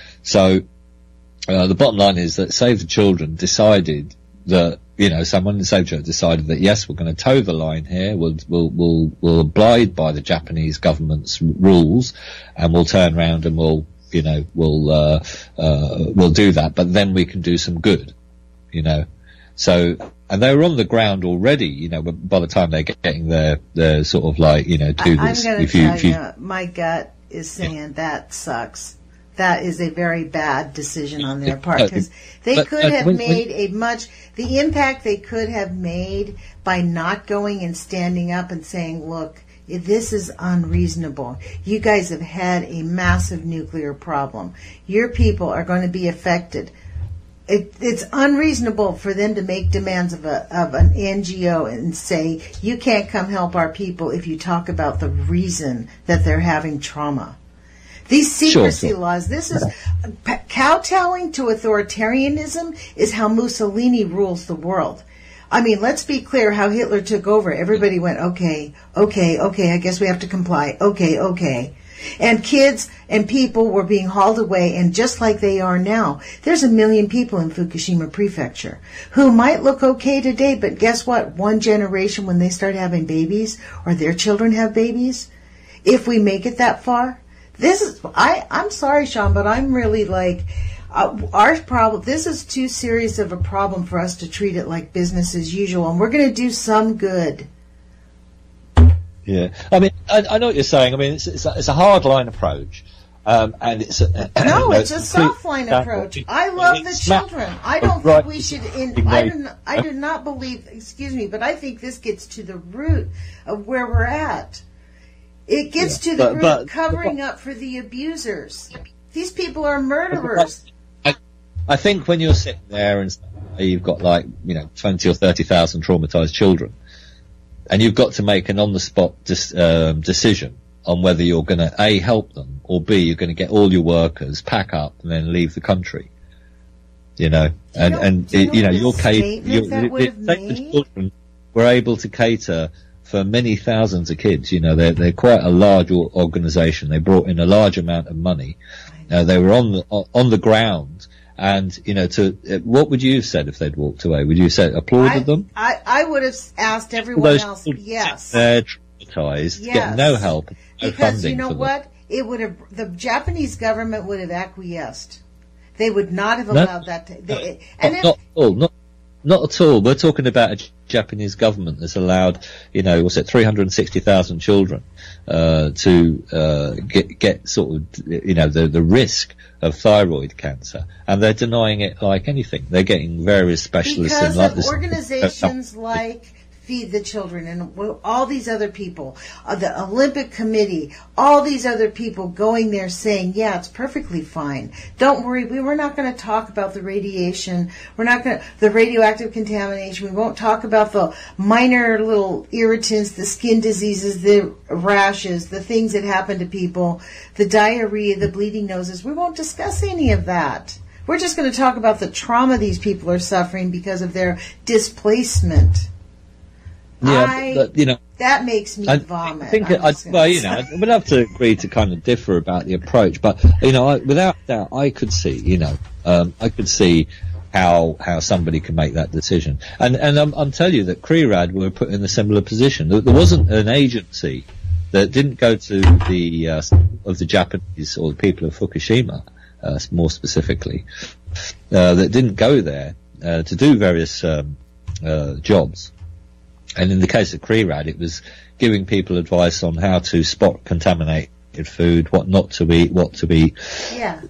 So, uh, the bottom line is that Save the Children decided that, you know, someone in Save the Children decided that, yes, we're going to toe the line here. We'll, we'll, we'll, we'll abide by the Japanese government's rules, and we'll turn around and we'll, you know, we'll, uh, uh, we'll do that, but then we can do some good, you know. So, and they were on the ground already, you know, by the time they're getting their, their sort of like, you know, do I, this. I'm going if to you, tell if you, you, my gut is saying yeah. that sucks. That is a very bad decision on their part, because they but, could uh, have when, made when, a much, the impact they could have made by not going and standing up and saying, look, this is unreasonable. You guys have had a massive nuclear problem. Your people are going to be affected. It, it's unreasonable for them to make demands of a of an N G O and say, you can't come help our people if you talk about the reason that they're having trauma. These secrecy sure, sure. laws, this is kowtowing to authoritarianism is how Mussolini rules the world. I mean, let's be clear how Hitler took over. Everybody went, okay, okay, okay, I guess we have to comply. Okay, okay. And kids and people were being hauled away, and just like they are now, there's a million people in Fukushima Prefecture who might look okay today, but guess what? One generation, when they start having babies, or their children have babies, if we make it that far, this is, I, I'm sorry, Sean, but I'm really like, uh, our problem, this is too serious of a problem for us to treat it like business as usual, and we're going to do some good. Yeah, I mean, I, I know what you're saying. I mean, it's, it's, a, it's a hard line approach, um, and it's a, no, you it's know, a soft line approach. I love the children. I don't think we should. In, I do not, I do not believe. Excuse me, but I think this gets to the root of where we're at. It gets yeah, to the but, root but, of covering but, up for the abusers. These people are murderers. I, I think when you're sitting there and you've got like, you know, twenty or thirty thousand traumatized children, and you've got to make an on-the-spot dis, um, decision on whether you're going to A, help them, or B, you're going to get all your workers, pack up, and then leave the country. You know, and, you know, and you it, know, you know, your case, your, the children were able to cater for many thousands of kids. You know, they're, they're quite a large organization. They brought in a large amount of money. Uh, they were on the, on the ground. And, you know, to, uh, what would you have said if they'd walked away? Would you have said, applauded I, them? I, I would have asked everyone Those else, yes. They're traumatized, yes. get no help, no because funding you know for them. what? It would have, the Japanese government would have acquiesced. They would not have No, allowed that to, they, no, and not, if, not all, not, Not at all. We're talking about a J- Japanese government that's allowed, you know, what's it, three hundred sixty thousand children uh, to uh, get get sort of, you know, the the risk of thyroid cancer, and they're denying it like anything. They're getting various specialists because in like of this organizations like Feed the Children and all these other people, uh, the Olympic Committee, all these other people going there saying, yeah, it's perfectly fine. Don't worry, we, we're not going to talk about the radiation. We're not going to, the radioactive contamination. We won't talk about the minor little irritants, the skin diseases, the rashes, the things that happen to people, the diarrhea, the bleeding noses. We won't discuss any of that. We're just going to talk about the trauma these people are suffering because of their displacement. Yeah, I, but, you know, that makes me I vomit. think, I'm I, just gonna well, you say. know, I would have to agree to kind of differ about the approach, but you know, I, without doubt, I could see, you know, um, I could see how how somebody can make that decision, and and I'm, I'm telling you that C R I R A D were put in a similar position. There, there wasn't an agency that didn't go to the uh, of the Japanese or the people of Fukushima, uh, more specifically, uh, that didn't go there uh, to do various um, uh, jobs. And in the case of C R I R A D, it was giving people advice on how to spot contaminated food, what not to eat, what to eat. Yeah.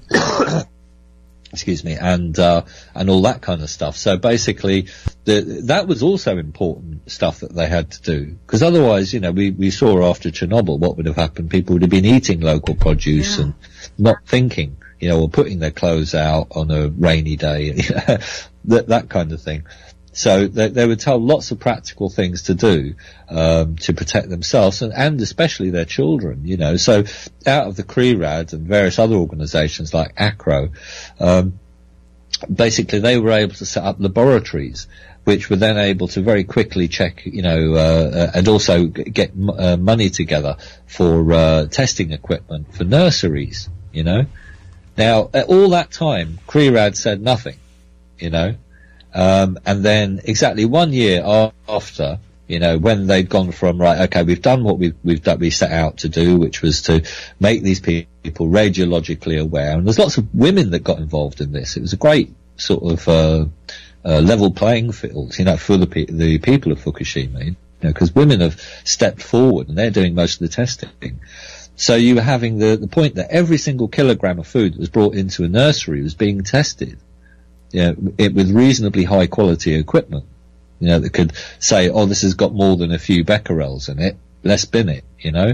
Excuse me, and uh, and all that kind of stuff. So basically, the, that was also important stuff that they had to do, because otherwise, you know, we we saw after Chernobyl what would have happened. People would have been eating local produce Yeah. and not thinking, you know, or putting their clothes out on a rainy day, that that kind of thing. So they, they were told lots of practical things to do um, to protect themselves and, and especially their children, you know. So out of the C R I R A D and various other organisations like ACRO, um, basically they were able to set up laboratories which were then able to very quickly check, you know, uh, and also get m- uh, money together for uh, testing equipment for nurseries, you know. Now, at all that time, C R I R A D said nothing, you know. Um, and then exactly one year after, you know, when they'd gone from, right, okay, we've done what we've, we've done, we set out to do, which was to make these people radiologically aware. And there's lots of women that got involved in this. It was a great sort of, uh, uh level playing field, you know, for the, pe- the people of Fukushima, you know, because women have stepped forward and they're doing most of the testing. So you were having the, the point that every single kilogram of food that was brought into a nursery was being tested. You know, it, with reasonably high quality equipment, you know, that could say, oh, this has got more than a few becquerels in it, let's bin it, you know.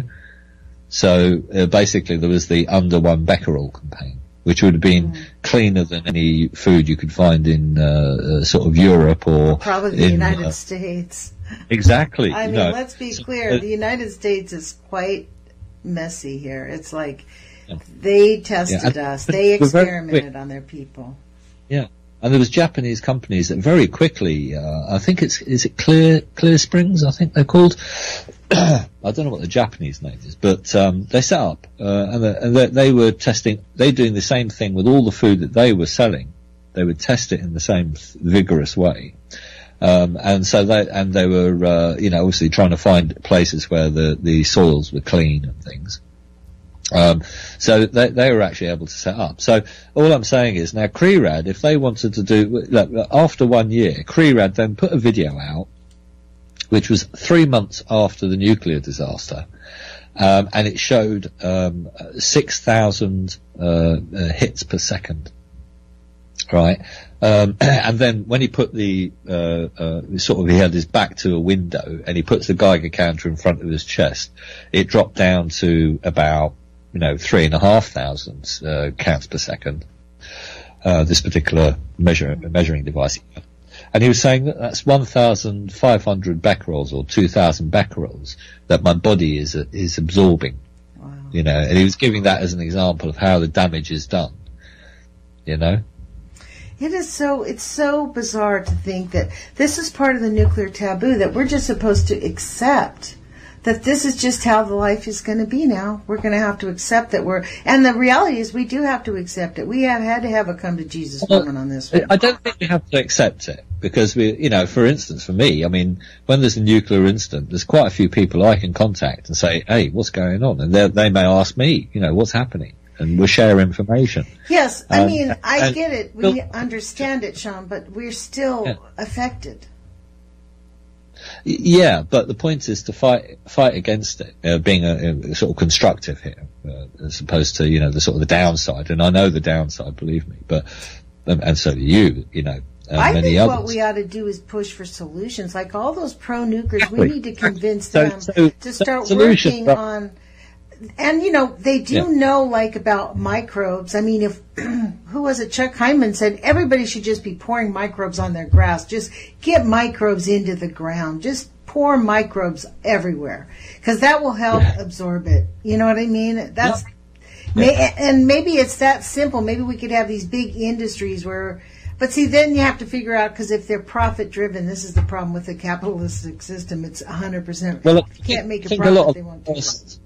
So uh, basically there was the under one becquerel campaign, which would have been mm. cleaner than any food you could find in uh, uh, sort of Europe or probably the in, United uh, States. Exactly. I mean, know. let's be so, clear, uh, the United States is quite messy here. It's like yeah. they tested yeah. us, they We're very experimented quick. on their people. Yeah. And there was Japanese companies that very quickly, uh, I think it's, is it Clear, Clear Springs, I think they're called. I don't know what the Japanese name is, but, um, they set up, uh, and, the, and the, they were testing, they doing the same thing with all the food that they were selling. They would test it in the same vigorous way. Um, and so they, and they were, uh, you know, obviously trying to find places where the, the soils were clean and things. Um, so they, they were actually able to set up. So all I'm saying is now C R I R A D, if they wanted to do, look, after one year, C R I R A D then put a video out, which was three months after the nuclear disaster, um, and it showed, um, six thousand, uh, uh, hits per second. Right. Um, and then when he put the, uh, uh, sort of, he had his back to a window and he puts the Geiger counter in front of his chest, it dropped down to about, you know, three and a half thousand, uh, counts per second, uh, this particular measure, measuring device. And he was saying that that's one thousand five hundred becquerels or two thousand becquerels that my body is, uh, is absorbing. Wow. You know, and he was giving that as an example of how the damage is done, you know. It is so, it's so bizarre to think that this is part of the nuclear taboo, that we're just supposed to accept that this is just how the life is going to be now. We're going to have to accept that we're, and the reality is we do have to accept it. We have had to have a come to Jesus well, moment on this one. I don't think we have to accept it because we, you know, for instance, for me, I mean, when there's a nuclear incident, there's quite a few people I can contact and say, hey, what's going on? And they they may ask me, you know, what's happening? and we'll share information. Yes, I Um, mean, I and- get it. We understand it, Sean, but we're still Yeah. affected. Y- Yeah, but the point is to fight fight against it, uh, being a, a sort of constructive here, uh, as opposed to, you know, the sort of the downside. And I know the downside, believe me, but um, and so do you, you know, and I many think others. what we ought to do is push for solutions. Like all those pro-nukers, Exactly. we need to convince So- them so to start solution, working but- on. And you know, they do Yeah. know like about microbes. I mean, if who was it? Chuck Hyman said everybody should just be pouring microbes on their grass. Just get microbes into the ground. Just pour microbes everywhere because that will help Yeah. absorb it. You know what I mean? That's Yeah. may, and maybe it's that simple. Maybe we could have these big industries where. But see, then you have to figure out, because if they're profit-driven, this is the problem with the capitalistic system. It's one hundred percent. Well, You can't make a profit, they won't do it.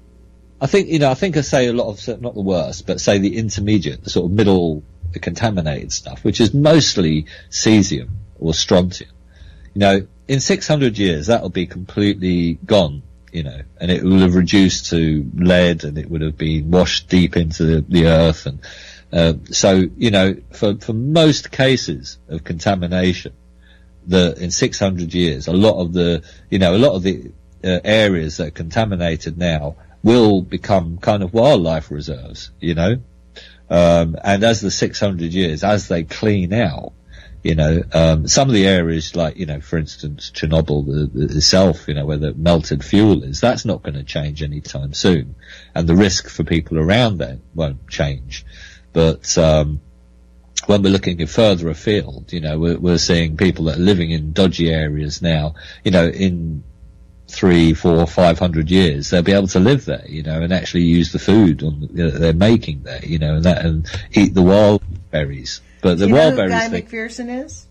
I think, you know, I think I say a lot of, not the worst, but say the intermediate, the sort of middle, the contaminated stuff, which is mostly cesium or strontium. You know, in six hundred years, that'll be completely gone, you know, and it will have reduced to lead, and it would have been washed deep into the, the earth. And uh, so, you know, for, for most cases of contamination, the in six hundred years, a lot of the, you know, a lot of the uh, areas that are contaminated now will become kind of wildlife reserves, you know. Um, and as the six hundred years, as they clean out, you know, um, some of the areas like, you know, for instance, Chernobyl the, the itself, you know, where the melted fuel is, that's not going to change anytime soon. And the risk for people around there won't change. But, um, when we're looking further afield, you know, we're, we're seeing people that are living in dodgy areas now, you know, in three, four, five hundred years, they'll be able to live there, you know, and actually use the food on, that they're making there, you know, and that, and eat the wild berries. But the Do you wild know who berries Guy thing, McPherson is?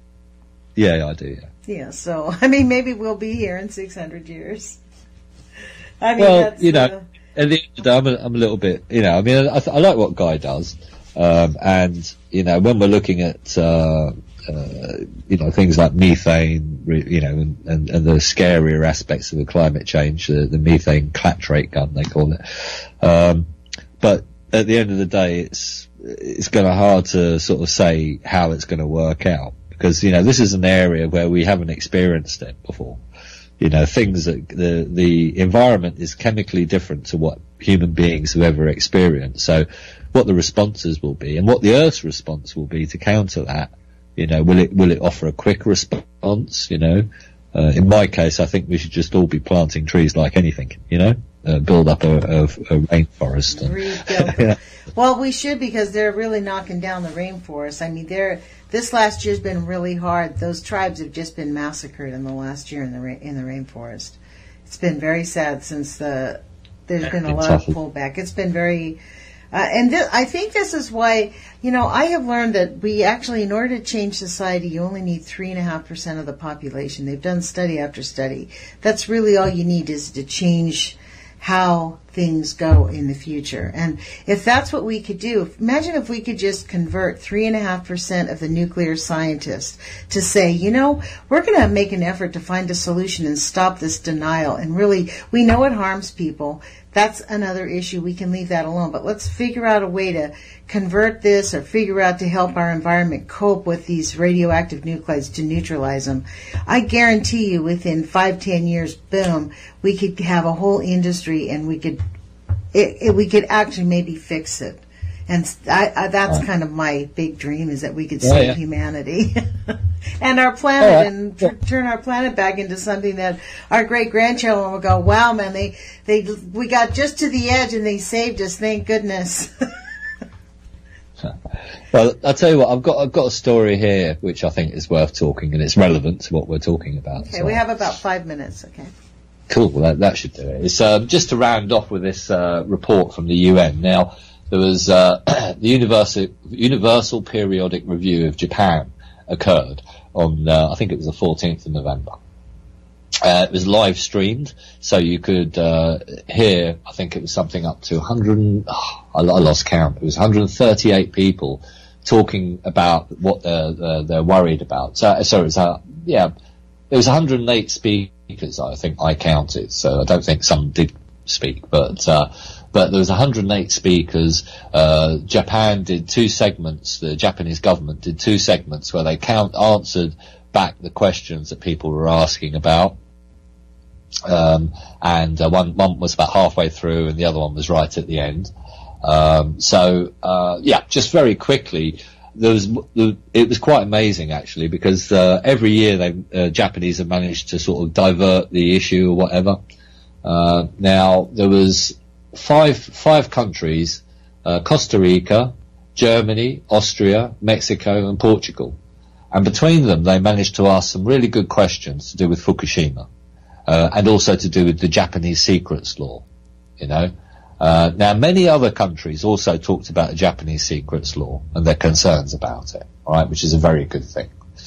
yeah, I do, yeah. Yeah, so, I mean, maybe we'll be here in six hundred years. I mean, Well, that's, you know, uh, at the end of the day, I'm a, I'm a little bit, you know, I mean, I, I like what Guy does, um, and, you know, when we're looking at, uh, uh, you know, things like methane, you know, and, and, and the scarier aspects of the climate change, the, the methane clatrate gun, they call it. Um, but at the end of the day, it's, it's kind of hard to sort of say how it's going to work out, because, you know, this is an area where we haven't experienced it before. You know, things that the, the environment is chemically different to what human beings have ever experienced. So what the responses will be and what the Earth's response will be to counter that. You know, will it, will it offer a quick response? You know, uh, in my case, I think we should just all be planting trees like anything, you know, uh, build up a, a, a rainforest. And, rebuild. yeah. Well, we should, because they're really knocking down the rainforest. I mean, they're, this last year's been really hard. Those tribes have just been massacred in the last year in the ra- in the rainforest. It's been very sad since the there's been a lot of pullback. It's been very, uh, and th- I think this is why, you know, I have learned that we actually, in order to change society, you only need three and a half percent of the population. They've done study after study. That's really all you need is to change how things go in the future. And if that's what we could do, imagine if we could just convert three and a half percent of the nuclear scientists to say, you know, we're going to make an effort to find a solution and stop this denial. And really, we know it harms people. That's another issue. We can leave that alone. But let's figure out a way to convert this, or figure out to help our environment cope with these radioactive nuclides to neutralize them. I guarantee you within five, ten years, boom, we could have a whole industry, and we could it, it, we could actually maybe fix it. And I, I, that's right. kind of my big dream, is that we could Yeah, save yeah. humanity and our planet, All right. and t- turn our planet back into something that our great grandchildren will go, wow, man, they, they, we got just to the edge and they saved us. Thank goodness. Well, I'll tell you what, I've got I've got a story here which I think is worth talking, and it's relevant to what we're talking about. Okay, so. we have about five minutes. Okay. Cool, well, that, that should do it. It's um, just to round off with this uh, report from the U N. Now, there was uh, the Universal, Universal Periodic Review of Japan occurred on, uh, I think it was the fourteenth of November. Uh, it was live streamed, so you could uh, hear, I think it was something up to one hundred, oh, I, I lost count, it was one hundred thirty-eight people talking about what they're, uh, they're worried about. So, sorry, it was, uh, yeah, there was one hundred eight speakers, I think I counted, so I don't think some did speak, but uh, but there was one hundred eight speakers. Uh, Japan did two segments. The Japanese government did two segments where they count answered back the questions that people were asking about. Um, and uh, one one was about halfway through, and the other one was right at the end. Um, so uh, yeah, just very quickly. There was, it was quite amazing actually, because uh, every year they uh, Japanese have managed to sort of divert the issue or whatever. Uh, now there was five five countries: uh, Costa Rica, Germany, Austria, Mexico, and Portugal. And between them, they managed to ask some really good questions to do with Fukushima, uh, and also to do with the Japanese secrets law. You know. Uh, now, many other countries also talked about the Japanese secrets law and their concerns about it, all right, which is a very good thing.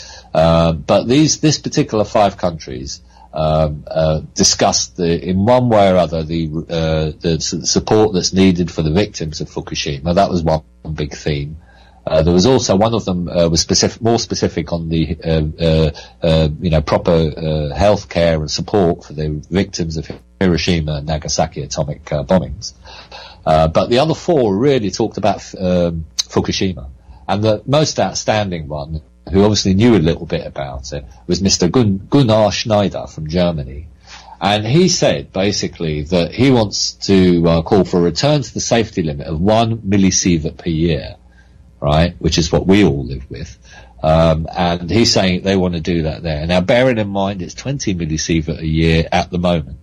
Uh, but these, this particular five countries um, uh, discussed the, in one way or other the, uh, the support that's needed for the victims of Fukushima. That was one big theme. Uh, there was also one of them uh, was specific, more specific on the uh, uh, uh, you know proper uh, health care and support for the victims of Hiroshima and Nagasaki atomic uh, bombings. Uh, but the other four really talked about um, Fukushima, and the most outstanding one, who obviously knew a little bit about it, was Mister Gun- Gunnar Schneider from Germany. And he said basically that he wants to uh, call for a return to the safety limit of one millisievert per year. Right, which is what we all live with, um, and he's saying they want to do that there. Now, bearing in mind it's twenty millisievert a year at the moment.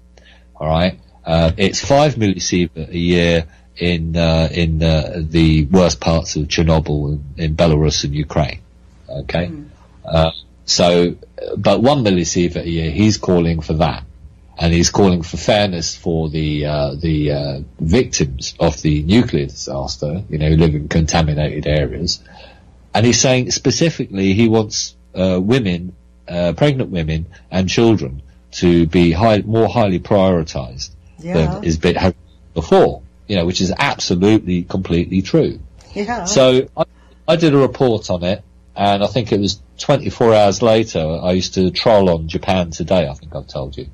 All right, uh, it's five millisievert a year in uh, in uh, the worst parts of Chernobyl in, in Belarus and Ukraine. Okay, mm. uh, so but one millisievert a year, he's calling for that. And he's calling for fairness for the uh, the uh, victims of the nuclear disaster, you know, who live in contaminated areas. And he's saying specifically he wants uh, women, uh, pregnant women and children to be high, more highly prioritised yeah. than is been before, you know, which is absolutely, completely true. Yeah. So I, I did a report on it, and I think it was twenty-four hours later I used to troll on Japan Today, I think I've told you.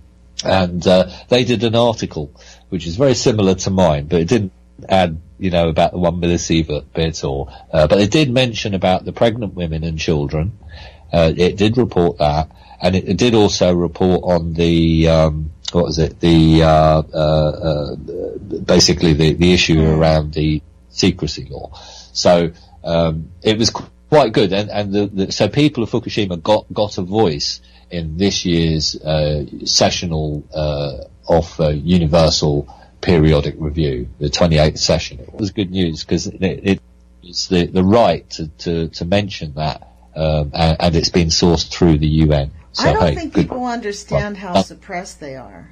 And uh, they did an article which is very similar to mine, but it didn't add, you know, about the one millisievert bit, or uh, but it did mention about the pregnant women and children. Uh, it did report that, and it, it did also report on the um, what was it? The uh, uh, uh, basically the the issue around the secrecy law. So um, it was quite good, and and the, the, so people of Fukushima got got a voice in this year's uh, sessional uh, of uh, Universal Periodic Review, the twenty-eighth session. It was good news because it, it was the, the right to, to, to mention that, um, and, and it's been sourced through the U N. So, I don't hey, think good, people understand well, how uh, suppressed they are.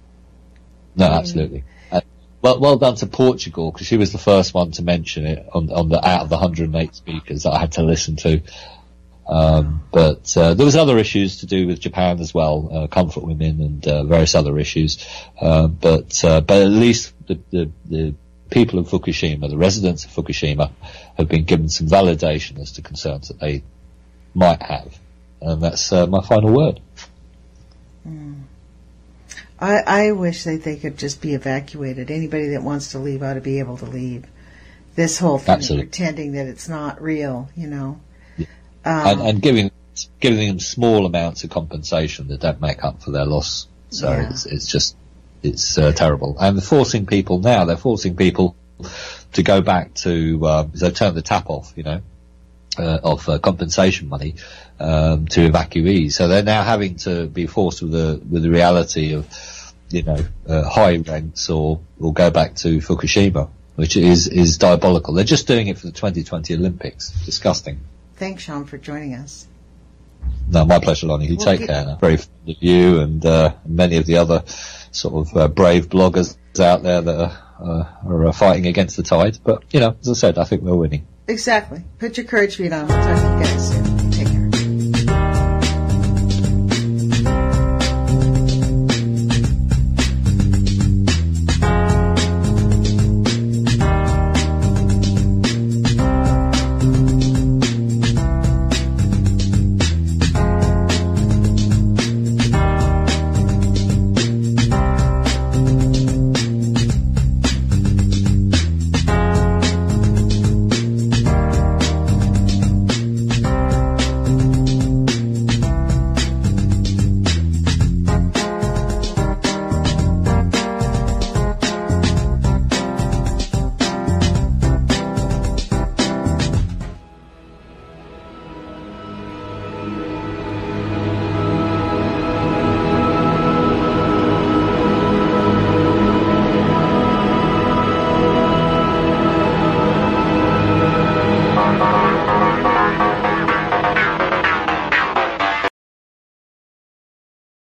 No, I mean, absolutely. Uh, well, well done to Portugal, because she was the first one to mention it on, on the out of the one hundred eight speakers that I had to listen to. Um, but uh, there was other issues to do with Japan as well, uh, comfort women and uh, various other issues. Uh, but uh, but at least the, the, the people of Fukushima, the residents of Fukushima, have been given some validation as to concerns that they might have. And that's uh, my final word. Mm. I, I wish that they could just be evacuated. Anybody that wants to leave ought to be able to leave. This whole thing of pretending that it's not real, you know. Um, and, and giving giving them small amounts of compensation that don't make up for their loss. So yeah. it's, it's just it's uh, terrible. And they're forcing people now. They're forcing people to go back to uh, they turn the tap off, you know, uh, of uh, compensation money um, to evacuees. So they're now having to be forced with the with the reality of, you know, uh, high rents or or go back to Fukushima, which is is diabolical. They're just doing it for the twenty twenty Olympics. Disgusting. Thanks, Sean, for joining us. No, my pleasure, Lonnie. You Well, take get- care now. Very fond of you and uh, many of the other sort of uh, brave bloggers out there that are, uh, are uh, fighting against the tide. But, you know, as I said, I think we're winning. Exactly. Put your courage feet on. We'll talk to you guys soon. Take care.